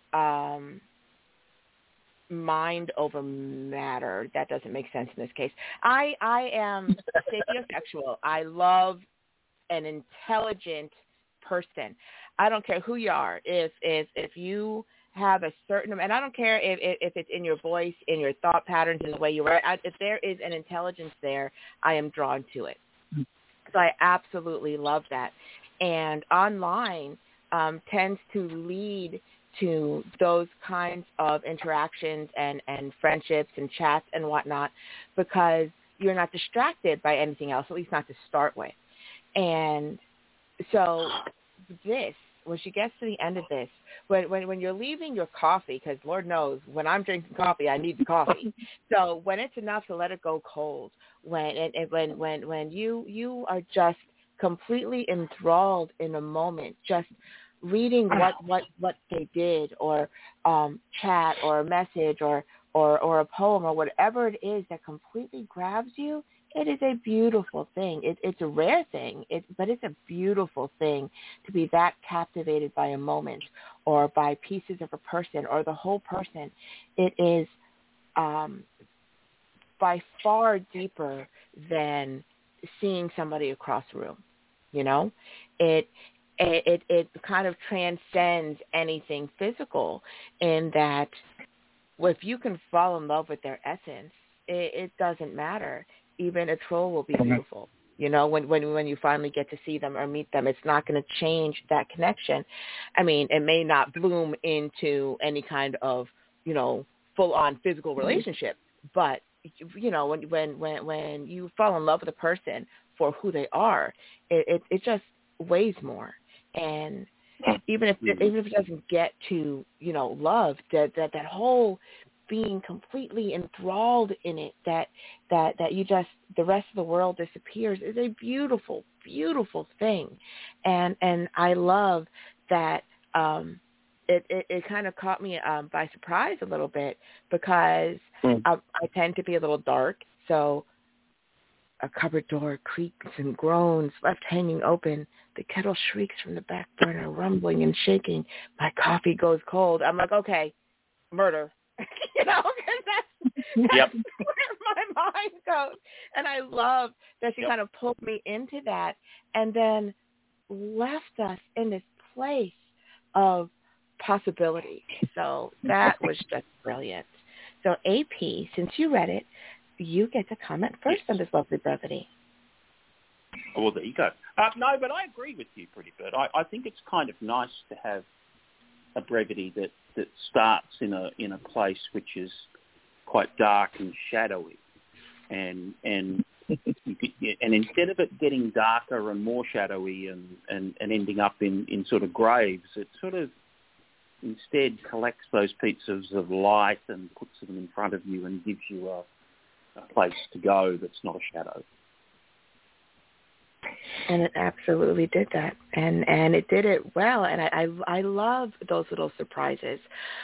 Speaker 3: mind over matter. That doesn't make sense in this case. I am sapiosexual. I love an intelligent person. I don't care who you are. If you have a certain, and I don't care if it's in your voice, in your thought patterns, in the way you are. If there is an intelligence there, I am drawn to it. So I absolutely love that. And online tends to lead to those kinds of interactions and friendships and chats and whatnot, because you're not distracted by anything else, at least not to start with. And so this, when she gets to the end of this, when you're leaving your coffee, because Lord knows when I'm drinking coffee, I need the coffee. So when it's enough to let it go cold, when you are just completely enthralled in a moment, just reading what they did, or chat, or a message, or a poem, or whatever it is that completely grabs you, it is a beautiful thing. It's a rare thing, but it's a beautiful thing to be that captivated by a moment, or by pieces of a person, or the whole person. It is by far deeper than seeing somebody across the room. You know, it kind of transcends anything physical, in that if you can fall in love with their essence, it doesn't matter. Even a troll will be beautiful. You know, when you finally get to see them or meet them, it's not going to change that connection. I mean, it may not bloom into any kind of, you know, full-on physical relationship, but, you know, when you fall in love with a person for who they are, it just weighs more. And even if it doesn't get to, you know, love, that whole being completely enthralled in it, that you just, the rest of the world disappears, is a beautiful, beautiful thing. And I love that it kind of caught me by surprise a little bit, because I tend to be a little dark. So a cupboard door creaks and groans, left hanging open. The kettle shrieks from the back burner, rumbling and shaking. My coffee goes cold. I'm like, okay, murder. You know, because that's where my mind goes. And I love that she kind of pulled me into that, and then left us in this place of possibility. So that was just brilliant. So AP, since you read it, you get to comment first on this lovely brevity.
Speaker 6: Oh, well, there you go. No, but I agree with you, Pretty Bird. I think it's kind of nice to have a brevity that starts in a place which is quite dark and shadowy, and instead of it getting darker and more shadowy and ending up in sort of graves, it sort of instead collects those pieces of light and puts them in front of you and gives you a place to go that's not a shadow.
Speaker 3: And it absolutely did that, and it did it well. And I love those little surprises.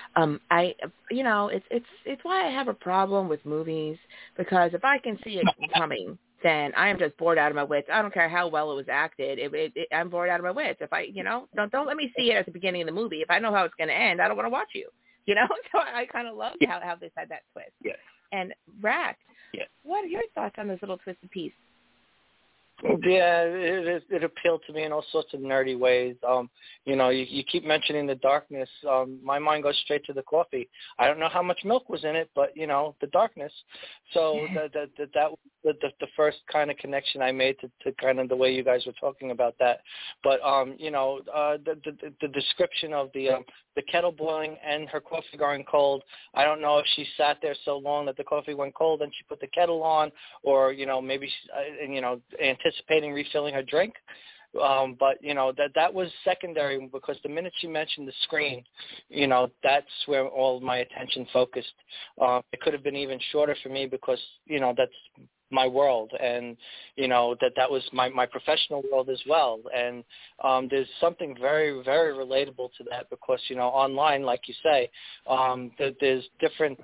Speaker 3: It's why I have a problem with movies, because if I can see it coming, then I am just bored out of my wits. I don't care how well it was acted. I'm bored out of my wits. If don't let me see it at the beginning of the movie. If I know how it's going to end, I don't want to watch you. You know, so I kind of love how this had that twist.
Speaker 6: Yes.
Speaker 3: And Rack, what are your thoughts on this little twisted piece?
Speaker 4: Yeah, it appealed to me in all sorts of nerdy ways. You keep mentioning the darkness. My mind goes straight to the coffee. I don't know how much milk was in it, but the darkness. So that was the first kind of connection I made to kind of the way you guys were talking about that. But the description of the kettle boiling and her coffee going cold. I don't know if she sat there so long that the coffee went cold and she put the kettle on, or maybe anticipating refilling her drink. But that was secondary, because the minute she mentioned the screen, that's where all my attention focused. It could have been even shorter for me, because that's my world, and that was my professional world as well. And there's something very, very relatable to that, because online, like you say, there's different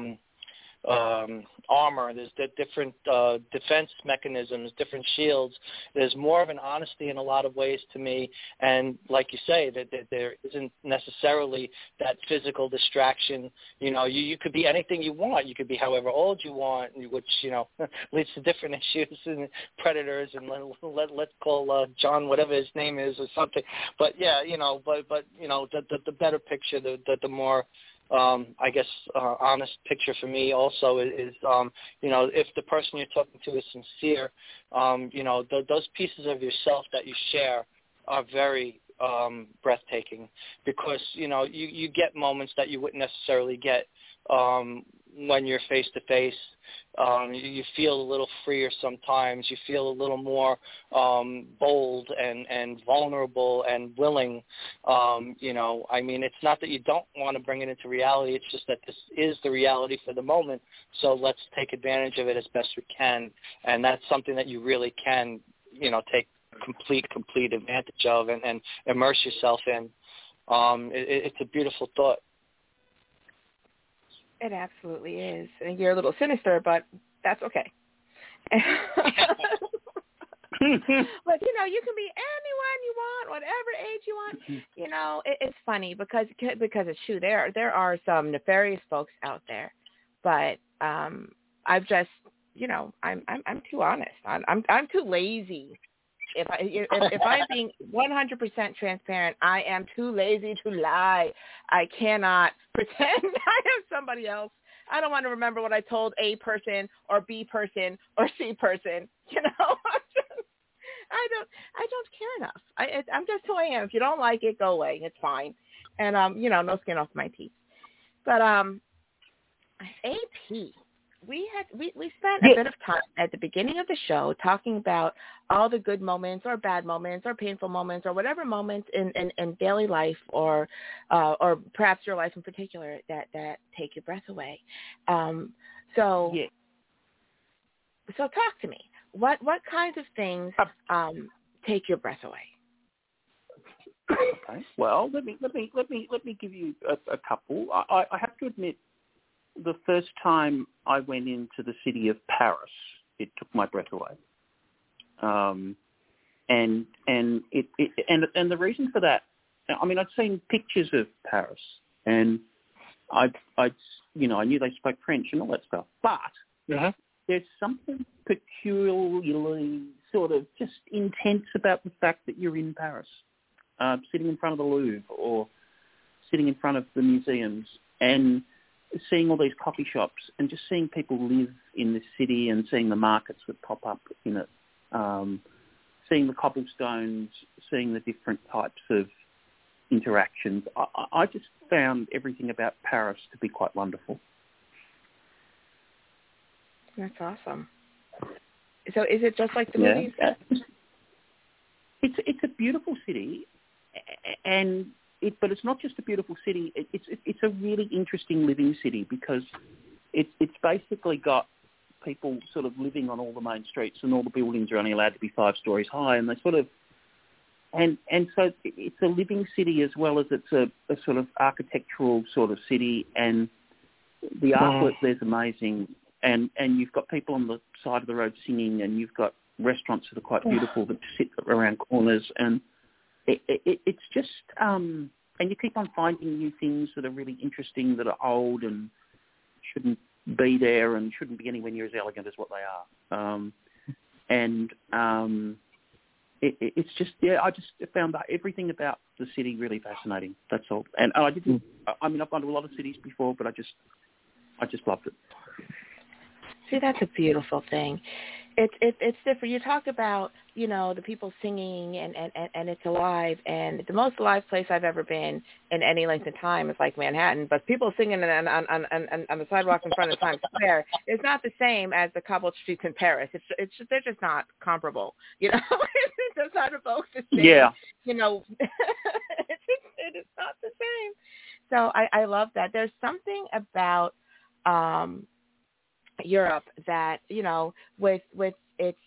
Speaker 4: armor, there's different defense mechanisms, different shields. There's more of an honesty in a lot of ways to me, and like you say, that there isn't necessarily that physical distraction. You could be anything you want. You could be however old you want, which leads to different issues and predators, and let's call John whatever his name is or something. But the better picture, the more I guess honest picture for me also is if the person you're talking to is sincere, those pieces of yourself that you share are very, breathtaking, because you get moments that you wouldn't necessarily get when you're face to face. You feel a little freer sometimes. You feel a little more bold and vulnerable and willing. It's not that you don't want to bring it into reality. It's just that this is the reality for the moment. So let's take advantage of it as best we can. And that's something that you really can, take complete advantage of and immerse yourself in. It's a beautiful thought.
Speaker 3: It absolutely is. And you're a little sinister, but that's okay. But, you can be anyone you want, whatever age you want. It's funny because it's true. There are some nefarious folks out there, but I've just, I'm too honest. I'm too lazy. If I'm being 100% transparent, I am too lazy to lie. I cannot pretend I am somebody else. I don't want to remember what I told A person or B person or C person. I don't care enough. I'm just who I am. If you don't like it, go away. It's fine. And no skin off my teeth. But AP. We spent a bit of time at the beginning of the show talking about all the good moments or bad moments or painful moments or whatever moments in daily life or perhaps your life in particular that take your breath away. So talk to me. What kinds of things take your breath away?
Speaker 6: Okay. Well, let me give you a couple. I have to admit, the first time I went into the city of Paris, it took my breath away. And the reason for that, I'd seen pictures of Paris, and I knew they spoke French and all that stuff. But there's something peculiarly sort of just intense about the fact that you're in Paris, sitting in front of the Louvre or sitting in front of the museums and seeing all these coffee shops and just seeing people live in this city and seeing the markets that pop up in it, seeing the cobblestones, seeing the different types of interactions. I just found everything about Paris to be quite wonderful.
Speaker 3: That's awesome. So is it just like the movies?
Speaker 6: It's a beautiful city, but it's not just a beautiful city. It's a really interesting living city because it's basically got people sort of living on all the main streets, and all the buildings are only allowed to be 5 stories high, and they sort of and so it's a living city as well as it's a sort of architectural sort of city, and the artwork there's amazing, and you've got people on the side of the road singing, and you've got restaurants that are quite beautiful that sit around corners, and it's just, and you keep on finding new things that are really interesting, that are old and shouldn't be there and shouldn't be anywhere near as elegant as what they are. It's just, I just found that everything about the city really fascinating. That's all. And I didn't, I've gone to a lot of cities before, but I just loved it.
Speaker 3: See, that's a beautiful thing. It's different. You talk about, the people singing and it's alive, and the most alive place I've ever been in any length of time is like Manhattan, but people singing on the sidewalk in front of Times Square is not the same as the cobbled streets in Paris. It's just, they're just not comparable. It does not evoke the same.
Speaker 6: Yeah.
Speaker 3: It is not the same. So I love that. There's something about Europe that, with its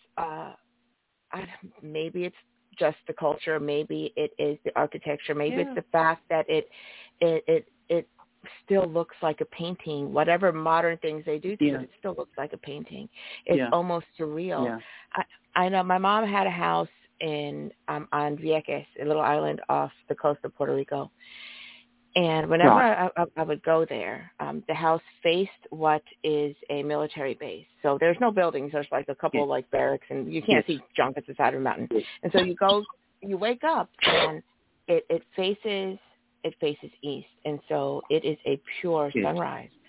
Speaker 3: maybe it's just the culture, maybe it is the architecture, maybe it's the fact that it still looks like a painting. Whatever modern things they do to it, it still looks like a painting. It's almost surreal. Yeah. I know my mom had a house on Vieques, a little island off the coast of Puerto Rico. And whenever I would go there, the house faced what is a military base. So there's no buildings. There's like a couple like barracks, and you can't see junk at the side of the mountain. And so you wake up, and it faces east, and so it is a pure sunrise.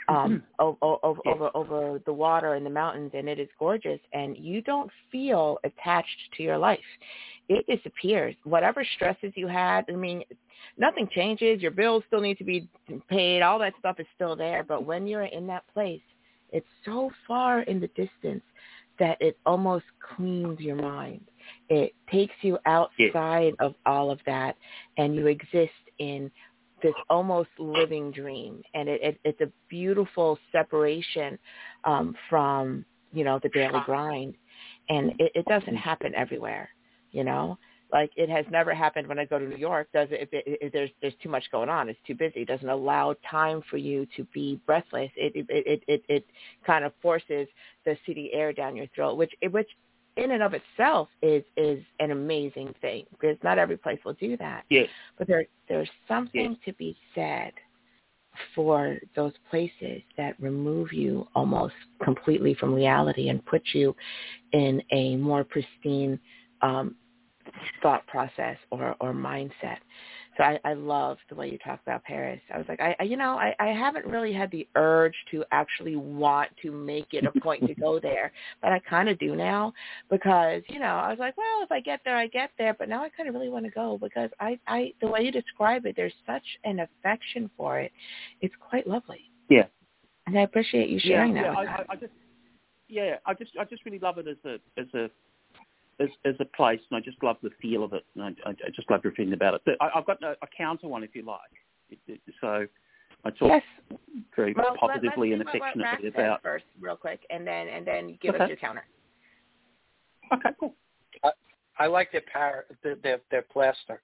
Speaker 3: over the water and the mountains, and it is gorgeous, and you don't feel attached to your life. It disappears. Whatever stresses you had, I mean, nothing changes. Your bills still need to be paid. All that stuff is still there. But when you're in that place, it's so far in the distance that it almost cleans your mind. It takes you outside of all of that, and you exist in this almost living dream. And it's a beautiful separation from, the daily grind. And it doesn't happen everywhere, Like, it has never happened when I go to New York. There's too much going on. It's too busy. It doesn't allow time for you to be breathless. It kind of forces the city air down your throat, which in and of itself is an amazing thing, because not every place will do that.
Speaker 6: Yes.
Speaker 3: But there's something to be said for those places that remove you almost completely from reality and put you in a more pristine thought process or mindset. So I love the way you talk about Paris. I was like, I haven't really had the urge to actually want to make it a point to go there, but I kind of do now, because, I was like, well, if I get there, I get there. But now I kind of really want to go, because the way you describe it, there's such an affection for it. It's quite lovely.
Speaker 6: Yeah.
Speaker 3: And I appreciate you sharing that.
Speaker 6: I just really love it as a place, and I just love the feel of it, and I just love everything about it. But I've got a counter one, if you like. So I talk very positively and affectionately about
Speaker 3: first, real quick, and then give us your counter.
Speaker 6: Okay, cool.
Speaker 4: I like their plaster.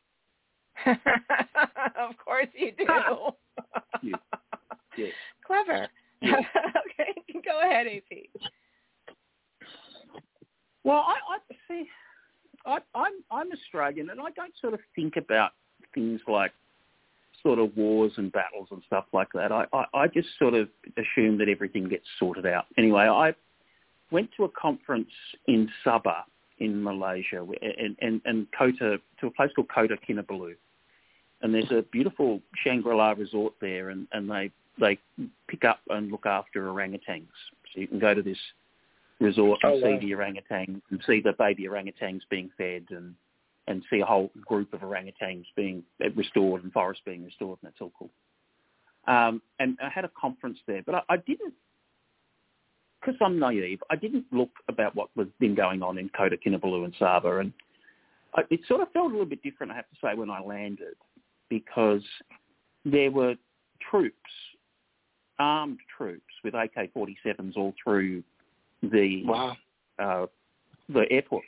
Speaker 3: Of course you do.
Speaker 6: Yeah.
Speaker 3: Clever.
Speaker 6: Yeah.
Speaker 3: Okay, go ahead, AP.
Speaker 6: Well, I'm Australian, and I don't sort of think about things like sort of wars and battles and stuff like that. I just sort of assume that everything gets sorted out. Anyway, I went to a conference in Sabah in Malaysia, and Kota, to a place called Kota Kinabalu, and there's a beautiful Shangri-La resort there, and they pick up and look after orangutans. So you can go to this resort and see the orangutans and see the baby orangutans being fed, and see a whole group of orangutans being restored and forests being restored, and that's all cool. And I had a conference there, but I didn't, because I'm naive, I didn't look about what was been going on in Kota Kinabalu and Sabah, and it sort of felt a little bit different, I have to say, when I landed, because there were troops, armed troops with AK-47s all through the airport,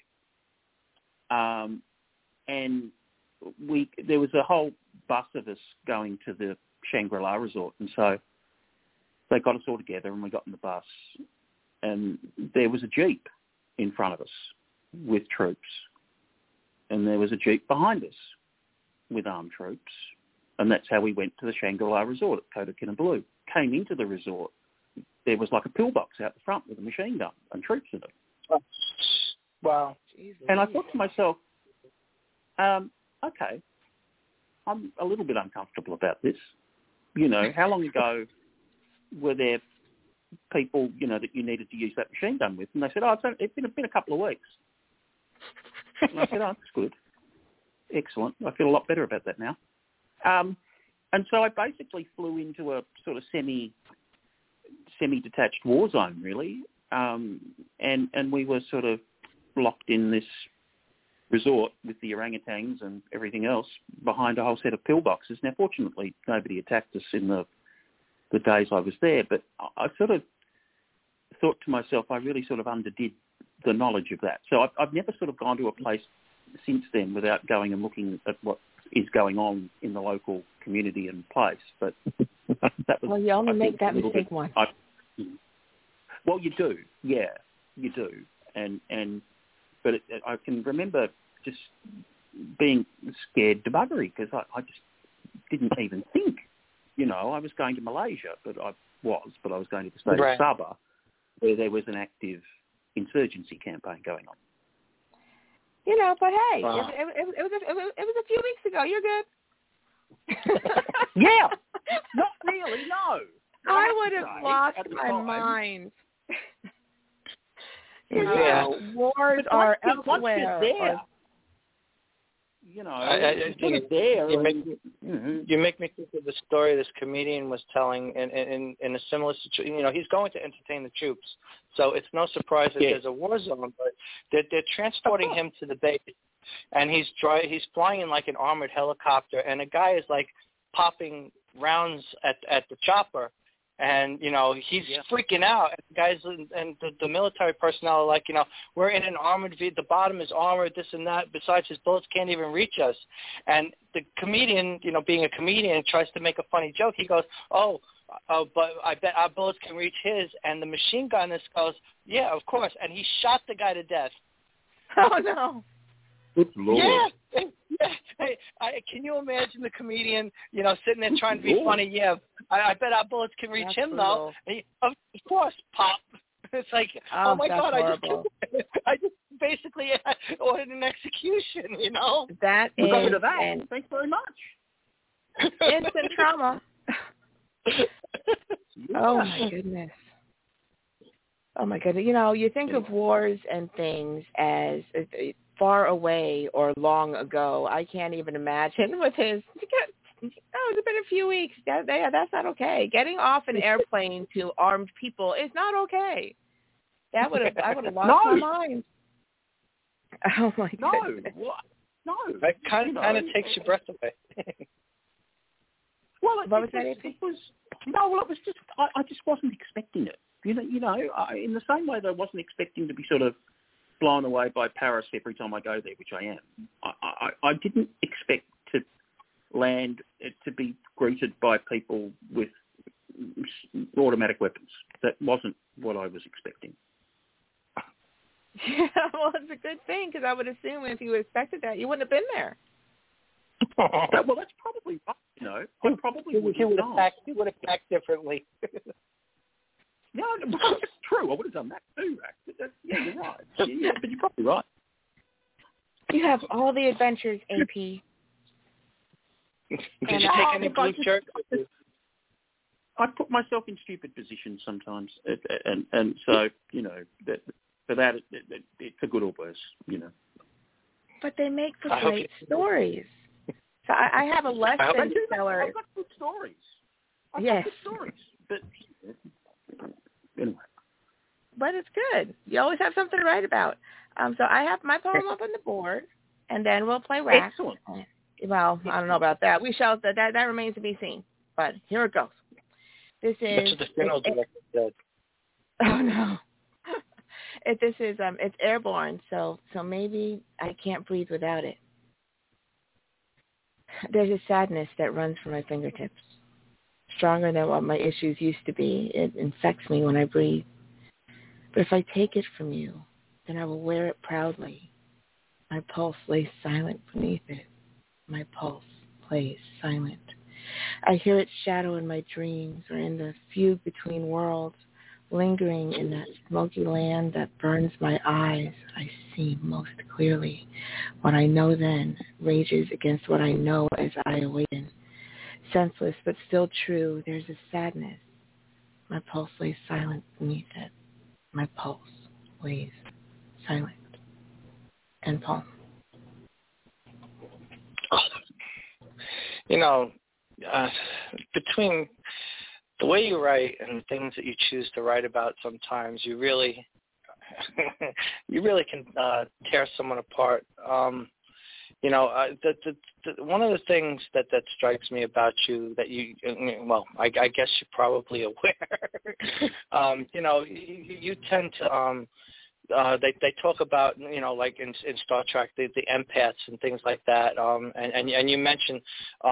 Speaker 6: and there was a whole bus of us going to the Shangri-La resort, and so they got us all together, and we got in the bus, and there was a jeep in front of us with troops, and there was a jeep behind us with armed troops, and that's how we went to the Shangri-La resort at Kota Kinabalu. Came into the resort, there was like a pillbox out the front with a machine gun and troops in it.
Speaker 4: Wow.
Speaker 6: And I thought to myself, okay, I'm a little bit uncomfortable about this. How long ago were there people, that you needed to use that machine gun with? And they said, it's been a couple of weeks. And I said, that's good. Excellent. I feel a lot better about that now. And so I basically flew into a sort of semi-detached war zone, really, and we were sort of locked in this resort with the orangutans and everything else behind a whole set of pillboxes. Now, fortunately, nobody attacked us in the days I was there, but I sort of thought to myself, I really sort of underdid the knowledge of that. So I've never sort of gone to a place since then without going and looking at what is going on in the local community and place. But that was,
Speaker 3: well, you only make that mistake once.
Speaker 6: Well, you do, yeah, you do, but I can remember just being scared to buggery, because I just didn't even think, I was going to Malaysia, but I was going to the state of Sabah, where there was an active insurgency campaign going on.
Speaker 3: But hey, it was a few weeks ago. You're good.
Speaker 6: Yeah, not really, no.
Speaker 3: I would have lost my mind. Wars are elsewhere.
Speaker 6: Once you're there, it's there.
Speaker 4: You make me think of the story this comedian was telling in a similar situation. He's going to entertain the troops, so it's no surprise that there's a war zone. But they're transporting him to the base, and he's flying in like an armored helicopter, and a guy is like popping rounds at the chopper. And, he's freaking out. And the guys and the military personnel are like, we're in an armored vehicle. The bottom is armored, this and that. Besides, his bullets can't even reach us. And the comedian, being a comedian, tries to make a funny joke. He goes, but I bet our bullets can reach his. And the machine gunner goes, yeah, of course. And he shot the guy to death.
Speaker 3: Oh, no.
Speaker 6: Good Lord.
Speaker 4: Yeah. Can you imagine the comedian, sitting there trying to be funny? Yeah, I bet our bullets can reach him, though. Of course, pop. It's like, oh my God, I just basically ordered an execution,
Speaker 3: That is,
Speaker 6: we'll go to that. Thanks very much.
Speaker 3: Instant trauma. Oh, my goodness. Oh, my goodness. You think of wars and things as far away or long ago. I can't even imagine with his, it's been a few weeks. That's not okay. Getting off an airplane to armed people is not okay. I would have lost my mind. Oh, my goodness.
Speaker 6: No.
Speaker 4: That kind of takes your breath away.
Speaker 6: Well,
Speaker 3: it was
Speaker 6: just, I just wasn't expecting it. In the same way that I wasn't expecting to be sort of blown away by Paris every time I go there, which I am. I didn't expect to land to be greeted by people with automatic weapons. That wasn't what I was expecting.
Speaker 3: Yeah, well, it's a good thing because I would assume if you expected that, you wouldn't have been there.
Speaker 6: Well, that's probably right. I probably would have
Speaker 4: act differently.
Speaker 6: No, it's true. I would have done that too, Rack. Yeah, you're right. Yeah, but you're probably right.
Speaker 3: You have all the adventures, AP.
Speaker 4: Did you take any blue jerk?
Speaker 6: I put myself in stupid positions sometimes, and so for that it's a good or worse,
Speaker 3: But they make for great stories. So I have a less than stellar.
Speaker 6: I've got good stories.
Speaker 3: Yes.
Speaker 6: Good stories, but. Anyway.
Speaker 3: But it's good. You always have something to write about. So I have my poem up on the board, and then we'll play Rack.
Speaker 6: Excellent.
Speaker 3: Well, I don't know about that. We shall. That remains to be seen. But here it goes. This is.
Speaker 4: That's what the funeral director said.
Speaker 3: Oh no. It's airborne, so maybe I can't breathe without it. There's a sadness that runs from my fingertips. Stronger than what my issues used to be. It infects me when I breathe. But if I take it from you, then I will wear it proudly. My pulse lays silent beneath it. My pulse plays silent. I hear its shadow in my dreams or in the fugue between worlds, lingering in that smoky land that burns my eyes. I see most clearly. What I know then rages against what I know as I awaken. Senseless but still true, there's a sadness. My pulse lays silent beneath it. My pulse lays silent. And poem.
Speaker 4: Between the way you write and the things that you choose to write about, sometimes you really can tear someone apart. One of the things that strikes me about you that I guess you're probably aware. You tend to. They talk about, like in Star Trek, the empaths and things like that. And you mentioned,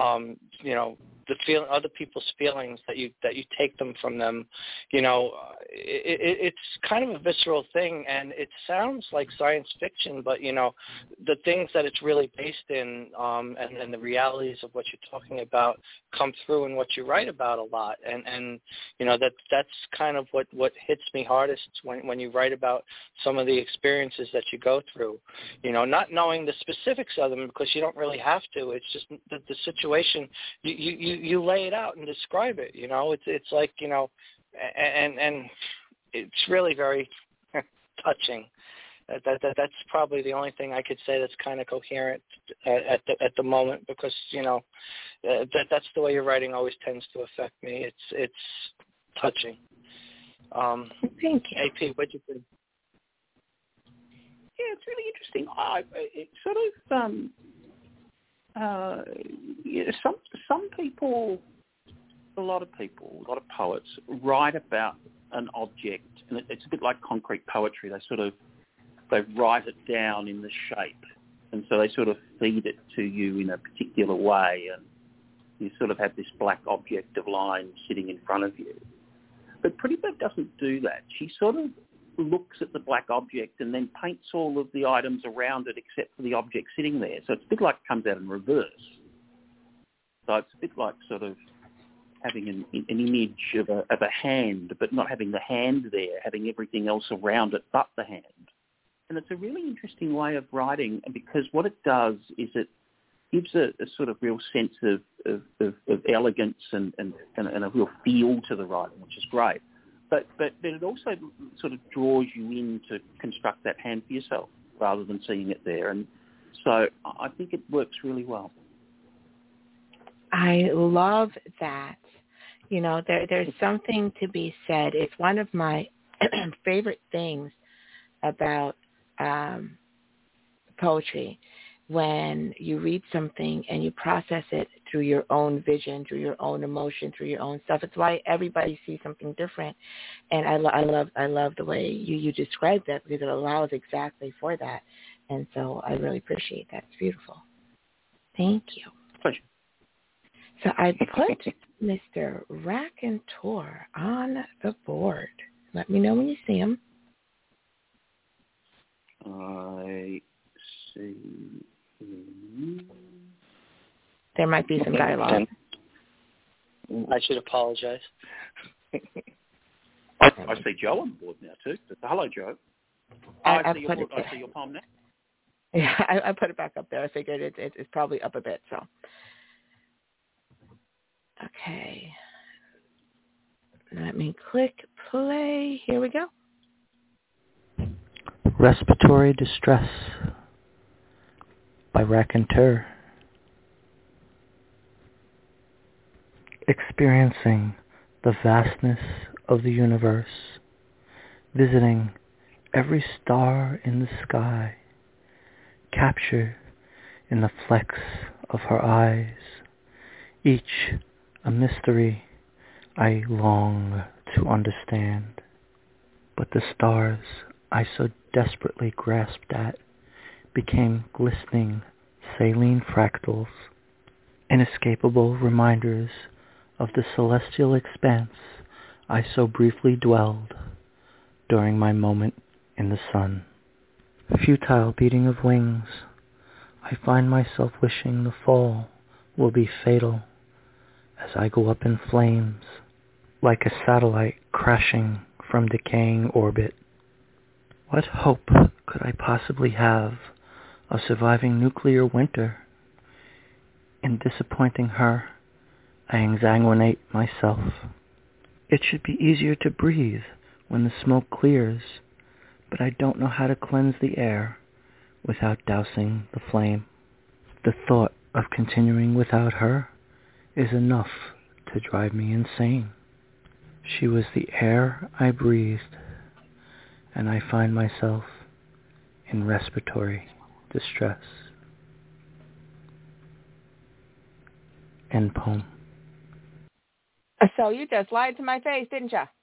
Speaker 4: the other people's feelings that you take them from them. it's kind of a visceral thing, and it sounds like science fiction, but, the things that it's really based in and the realities of what you're talking about come through in what you write about a lot. And that's kind of what hits me hardest when you write about some of the experiences that you go through, not knowing the specifics of them because you don't really have to. It's just the situation, you lay it out and describe it, it's like, and it's really very touching. That's probably the only thing I could say that's kind of coherent at the moment, because that's the way your writing always tends to affect me. It's touching.
Speaker 3: Thank you.
Speaker 4: AP, what'd you think?
Speaker 6: Yeah, it's really interesting. It's sort of some people. A lot of poets write about an object, and it's a bit like concrete poetry. They write it down in the shape, and so they sort of feed it to you in a particular way, and you sort of have this black object of line sitting in front of you. But Pretty Bird doesn't do that. She sort of looks at the black object and then paints all of the items around it except for the object sitting there. So it's a bit like it comes out in reverse. So it's a bit like sort of having an image of a hand, but not having the hand there, having everything else around it but the hand. And it's a really interesting way of writing, because what it does is it gives a sort of real sense of elegance and a real feel to the writing, which is great. But it also sort of draws you in to construct that hand for yourself rather than seeing it there. And so I think it works really well.
Speaker 3: I love that. There's something to be said. It's one of my favorite things about poetry, when you read something and you process it through your own vision, through your own emotion, through your own stuff. It's why everybody sees something different. And I love the way you describe that, because it allows exactly for that. And so I really appreciate that. It's beautiful. Thank you.
Speaker 6: Pleasure.
Speaker 3: So I put Mr. Raconteur on the board. Let me know when you see him.
Speaker 6: I see.
Speaker 3: There might be some dialogue.
Speaker 4: I should apologize.
Speaker 6: I see Joe on board now too. Hello, Joe. I see your palm now.
Speaker 3: Yeah, I put it back up there. I figured it's probably up a bit. So, okay. Let me click play. Here we go.
Speaker 5: Respiratory Distress by Raconteur. Experiencing the vastness of the universe, visiting every star in the sky, captured in the flecks of her eyes, each a mystery I long to understand. But the stars I so desperately grasped at became glistening saline fractals, inescapable reminders of the celestial expanse I so briefly dwelled during my moment in the sun. Futile beating of wings, I find myself wishing the fall will be fatal as I go up in flames, like a satellite crashing from decaying orbit. What hope could I possibly have of surviving nuclear winter? In disappointing her, I exsanguinate myself. It should be easier to breathe when the smoke clears, but I don't know how to cleanse the air without dousing the flame. The thought of continuing without her is enough to drive me insane. She was the air I breathed, and I find myself in respiratory distress. End poem.
Speaker 3: So you just lied to my face, didn't you?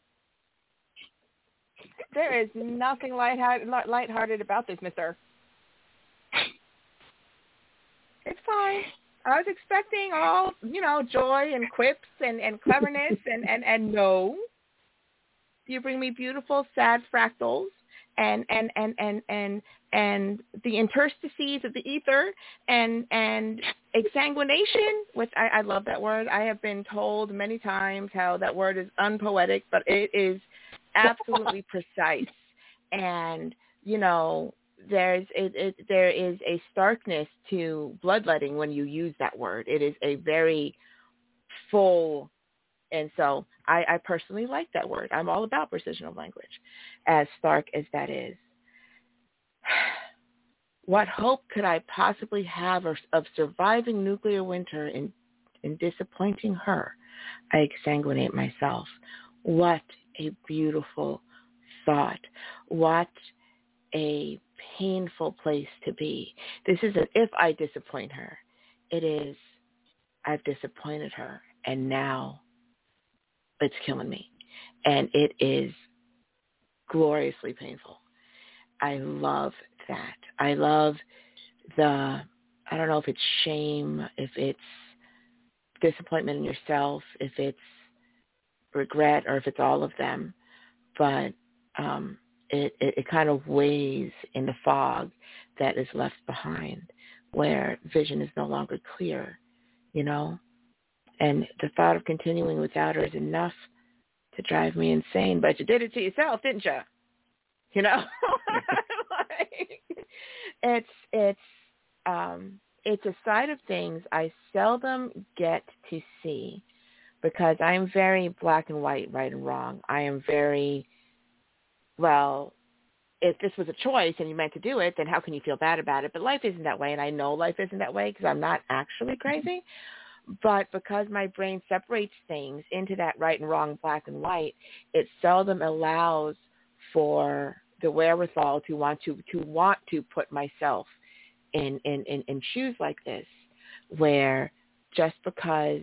Speaker 3: There is nothing lighthearted about this, mister. It's fine. I was expecting all, joy and quips and cleverness, and no. You bring me beautiful, sad fractals and the interstices of the ether and exsanguination, which I love that word. I have been told many times how that word is unpoetic, but it is absolutely precise. And, you know, there is a starkness to bloodletting when you use that word. It is a very full, and so I personally like that word. I'm all about precision of language, as stark as that is. What hope could I possibly have of surviving nuclear winter in disappointing her? I exsanguinate myself. What a beautiful thought. What a painful place to be. This is if I disappoint her. It is, I've disappointed her, and now it's killing me. And it is gloriously painful. I love that. I love I don't know if it's shame, if it's disappointment in yourself, if it's regret, or if it's all of them. But it kind of weighs in the fog that is left behind, where vision is no longer clear, you know? And the thought of continuing without her is enough to drive me insane. But you did it to yourself, didn't you? You know? It's a side of things I seldom get to see because I'm very black and white, right and wrong. I am very, well, if this was a choice and you meant to do it, then how can you feel bad about it? But life isn't that way, and I know life isn't that way because I'm not actually crazy. But because my brain separates things into that right and wrong, black and white, it seldom allows for the wherewithal to want to put myself in shoes like this, where just because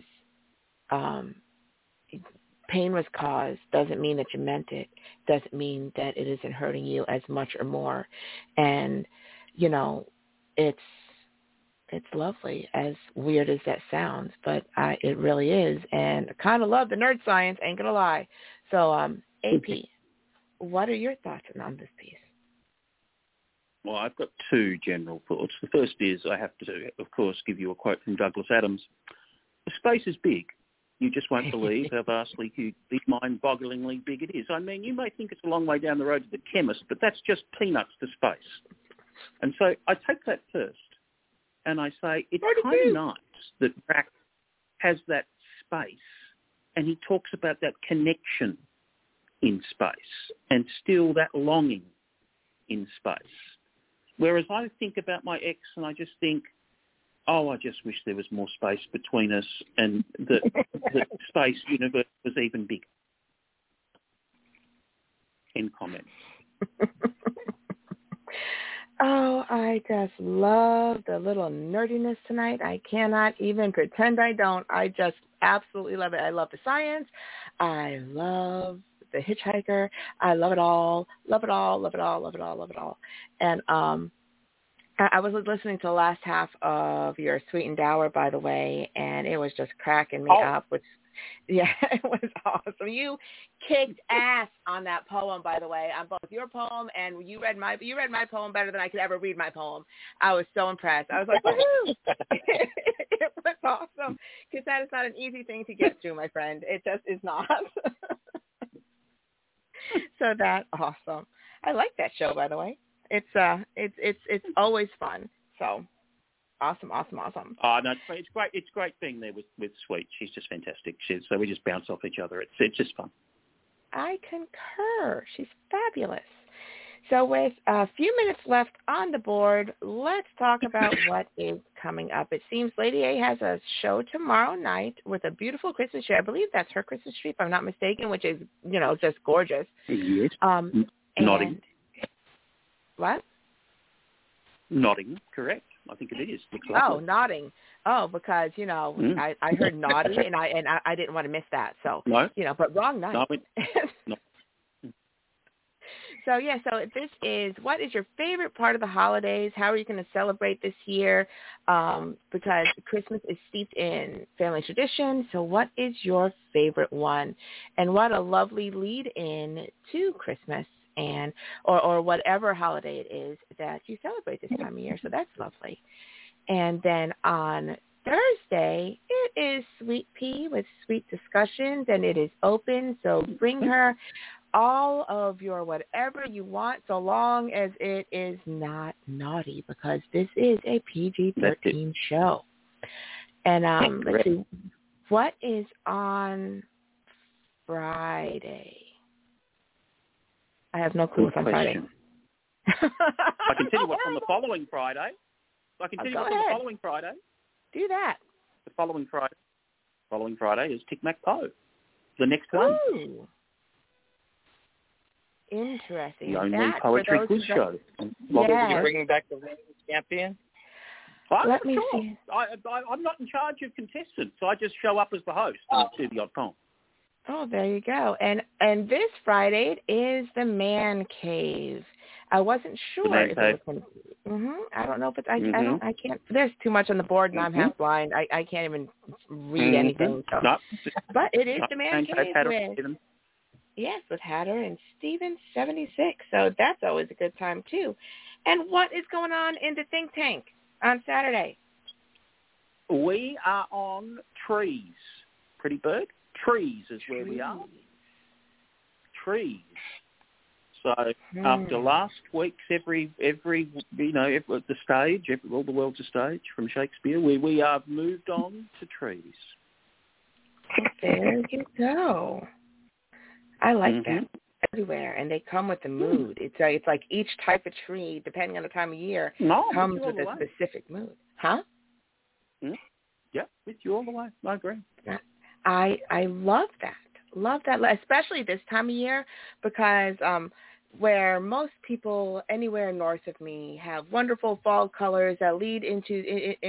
Speaker 3: pain was caused doesn't mean that you meant it, doesn't mean that it isn't hurting you as much or more. And, you know, it's lovely, as weird as that sounds, but it really is. And I kind of love the nerd science, ain't going to lie. So, AP, what are your thoughts on this piece?
Speaker 6: Well, I've got two general thoughts. The first is I have to, of course, give you a quote from Douglas Adams. The space is big. You just won't believe how vastly huge, mind-bogglingly big it is. I mean, you may think it's a long way down the road to the chemist, but that's just peanuts to space. And so I take that first, and I say it's kind of nice that Brack has that space, and he talks about that connection in space and still that longing in space. Whereas I think about my ex and I just think, oh, I just wish there was more space between us and the space universe was even bigger. End comment.
Speaker 3: Oh, I just love the little nerdiness tonight. I cannot even pretend I don't. I just absolutely love it. I love the science. I love the hitchhiker. I love it all. Love it all. Love it all. Love it all. Love it all. And I was listening to the last half of your Sweet and Dour, by the way, and it was just cracking me up. Which, yeah, it was awesome. You kicked ass on that poem, by the way, on both your poem and you read my poem better than I could ever read my poem. I was so impressed. I was like, woohoo! It was awesome, because that is not an easy thing to get through, my friend. It just is not. So that's awesome. I like that show, by the way. It's always fun. So awesome.
Speaker 6: Oh no, it's great. It's great being there with Sweet. She's just fantastic. So we just bounce off each other. It's just fun.
Speaker 3: I concur. She's fabulous. So with a few minutes left on the board, let's talk about what is coming up. It seems Lady A has a show tomorrow night with a beautiful Christmas tree. I believe that's her Christmas tree, if I'm not mistaken, which is, just gorgeous.
Speaker 6: Yes. Nodding.
Speaker 3: What?
Speaker 6: Nodding, correct. I think it is.
Speaker 3: Oh, nodding. Oh, because, I heard naughty, and I didn't want to miss that. So,
Speaker 6: no.
Speaker 3: But wrong night.
Speaker 6: No.
Speaker 3: So this is, what is your favorite part of the holidays? How are you going to celebrate this year? Because Christmas is steeped in family tradition. So what is your favorite one? And what a lovely lead in to Christmas and or whatever holiday it is that you celebrate this time of year. So that's lovely. And then on Thursday, it is Sweet Pea with sweet discussions, and it is open. So bring her all of your whatever you want, so long as it is not naughty, because this is a PG-13 show. And let's see, what is on Friday? I have no clue what's on Friday.
Speaker 6: I can tell you what's on the following Friday. The following Friday.
Speaker 3: Do that.
Speaker 6: The following Friday is Tic Mac Po. The next one.
Speaker 3: Ooh. Interesting.
Speaker 6: The only poetry quiz show.
Speaker 4: Are you bringing back the reigning champion?
Speaker 3: Let me see.
Speaker 6: I'm not in charge of contestants, so I just show up as the host and do the odd poem.
Speaker 3: Oh, there you go. And this Friday is the Man Cave. I wasn't sure if it was. I don't know if it's. I can't. There's too much on the board, and I'm half blind. I can't even read anything. So.
Speaker 6: No.
Speaker 3: But it is the Man Cave
Speaker 6: with.
Speaker 3: Yes, with Hatter and Steven 76. So that's always a good time, too. And what is going on in the think tank on Saturday?
Speaker 6: We are on trees. Pretty bird. Trees is where we are. Trees. So after last week's every the stage, all the world's a stage from Shakespeare, we have moved on to trees.
Speaker 3: There you go. I like that. Everywhere, and they come with the mood. It's like each type of tree, depending on the time of year, comes with a specific mood. Huh?
Speaker 6: Yeah, with you all the way. I agree.
Speaker 3: I love that. Love that, especially this time of year, because where most people anywhere north of me have wonderful fall colors that lead into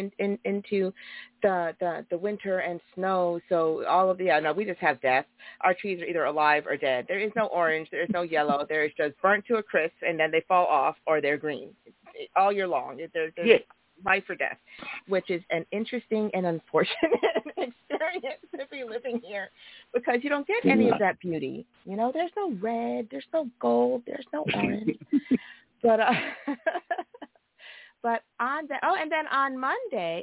Speaker 3: the winter and snow. So all of we just have death. Our trees are either alive or dead. There is no orange. There is no yellow. There is just burnt to a crisp, and then they fall off, or they're green all year long. There's life or death, which is an interesting and unfortunate experience to be living here, because you don't get any of that beauty. There's no red, there's no gold, there's no orange. But on and then on Monday,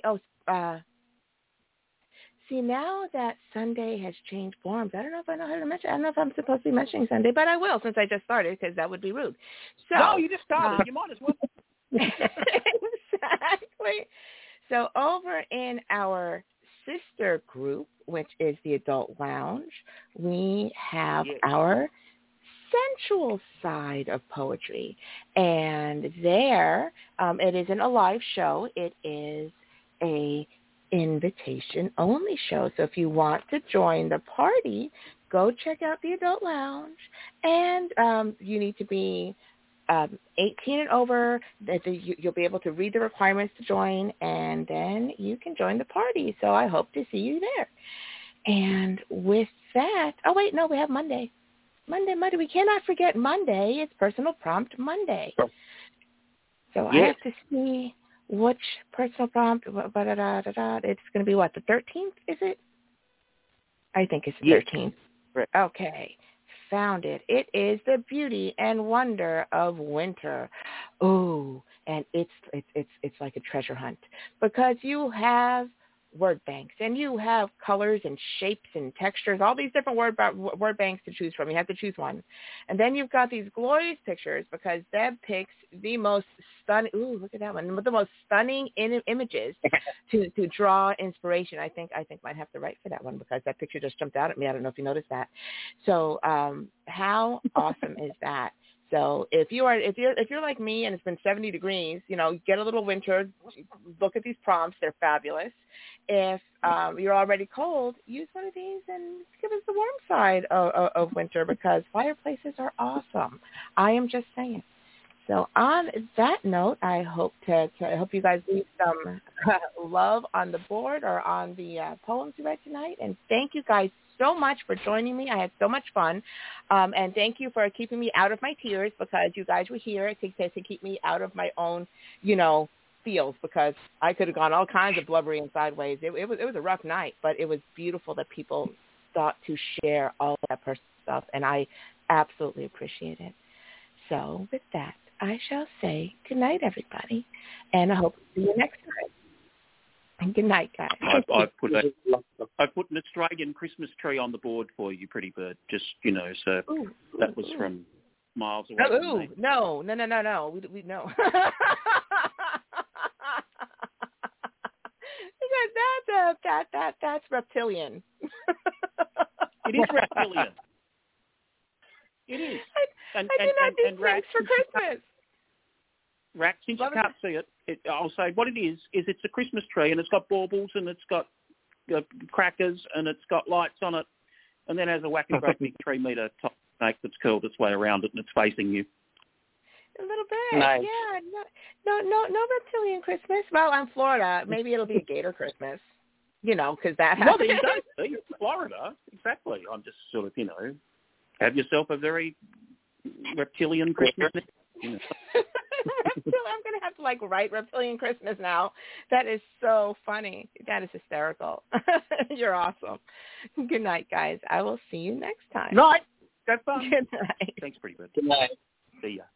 Speaker 3: see, now that Sunday has changed forms, I don't know if I know how to mention. I don't know if I'm supposed to be mentioning Sunday, but I will, since I just started, because that would be rude. So
Speaker 6: no, you just started. You might as well.
Speaker 3: Exactly. So over in our sister group, which is the Adult Lounge, we have our sensual side of poetry. And there, it isn't a live show. It is a invitation-only show. So if you want to join the party, go check out the Adult Lounge. And you need to be 18 and over. You'll be able to read the requirements to join, and then you can join the party. So I hope to see you there. And with that, we have Monday. Monday. We cannot forget Monday. It's Personal Prompt Monday. So I have to see which personal prompt. It's going to be what, the 13th? Is it? I think it's the 13th.
Speaker 6: Right.
Speaker 3: Okay. Found it. It is the beauty and wonder of winter. Oh, and it's like a treasure hunt, because you have word banks and you have colors and shapes and textures, all these different word banks to choose from. You have to choose one. And then you've got these glorious pictures, because Deb picks the most stunning, look at that one, the most stunning images to draw inspiration. I think might have to write for that one, because that picture just jumped out at me. I don't know if you noticed that. So how awesome is that? So if you're like me and it's been 70 degrees, get a little winter, look at these prompts. They're fabulous. If you're already cold, use one of these and give us the warm side of winter, because fireplaces are awesome. I am just saying. So on that note, I hope you guys leave some love on the board or on the poems you read tonight. And thank you guys so much for joining me. I had so much fun. And thank you for keeping me out of my tears, because you guys were here to keep me out of my own, feels, because I could have gone all kinds of blubbery and sideways. It was a rough night, but it was beautiful that people thought to share all that personal stuff, and I absolutely appreciate it. So with that, I shall say good night, everybody, and I hope to see you next time. And good night, guys.
Speaker 6: I've put an Australian Christmas tree on the board for you, Pretty Bird. Just that was from miles away. From me.
Speaker 3: No. We no. Because that's reptilian.
Speaker 6: It is reptilian. It is.
Speaker 3: I do not do things for Christmas.
Speaker 6: Rack, since you can't see it, I'll say what it is it's a Christmas tree, and it's got baubles, and it's got crackers, and it's got lights on it, and then has a whacking great big 3-metre top snake that's curled its way around it, and it's facing you.
Speaker 3: A little bit.
Speaker 4: Nice.
Speaker 3: Yeah. No reptilian Christmas. Well, I'm Florida. Maybe it'll be a gator Christmas. Because that happens.
Speaker 6: Well, you don't see. It's Florida. Exactly. I'm just sort of, have yourself a very reptilian Christmas.
Speaker 3: I'm going to have to write reptilian Christmas now. That is so funny. That is hysterical. You're awesome. Good night, guys. I will see you next time.
Speaker 6: Night. Have fun.
Speaker 3: Good night.
Speaker 6: Thanks, Pretty Bird.
Speaker 4: Good night.
Speaker 6: See ya.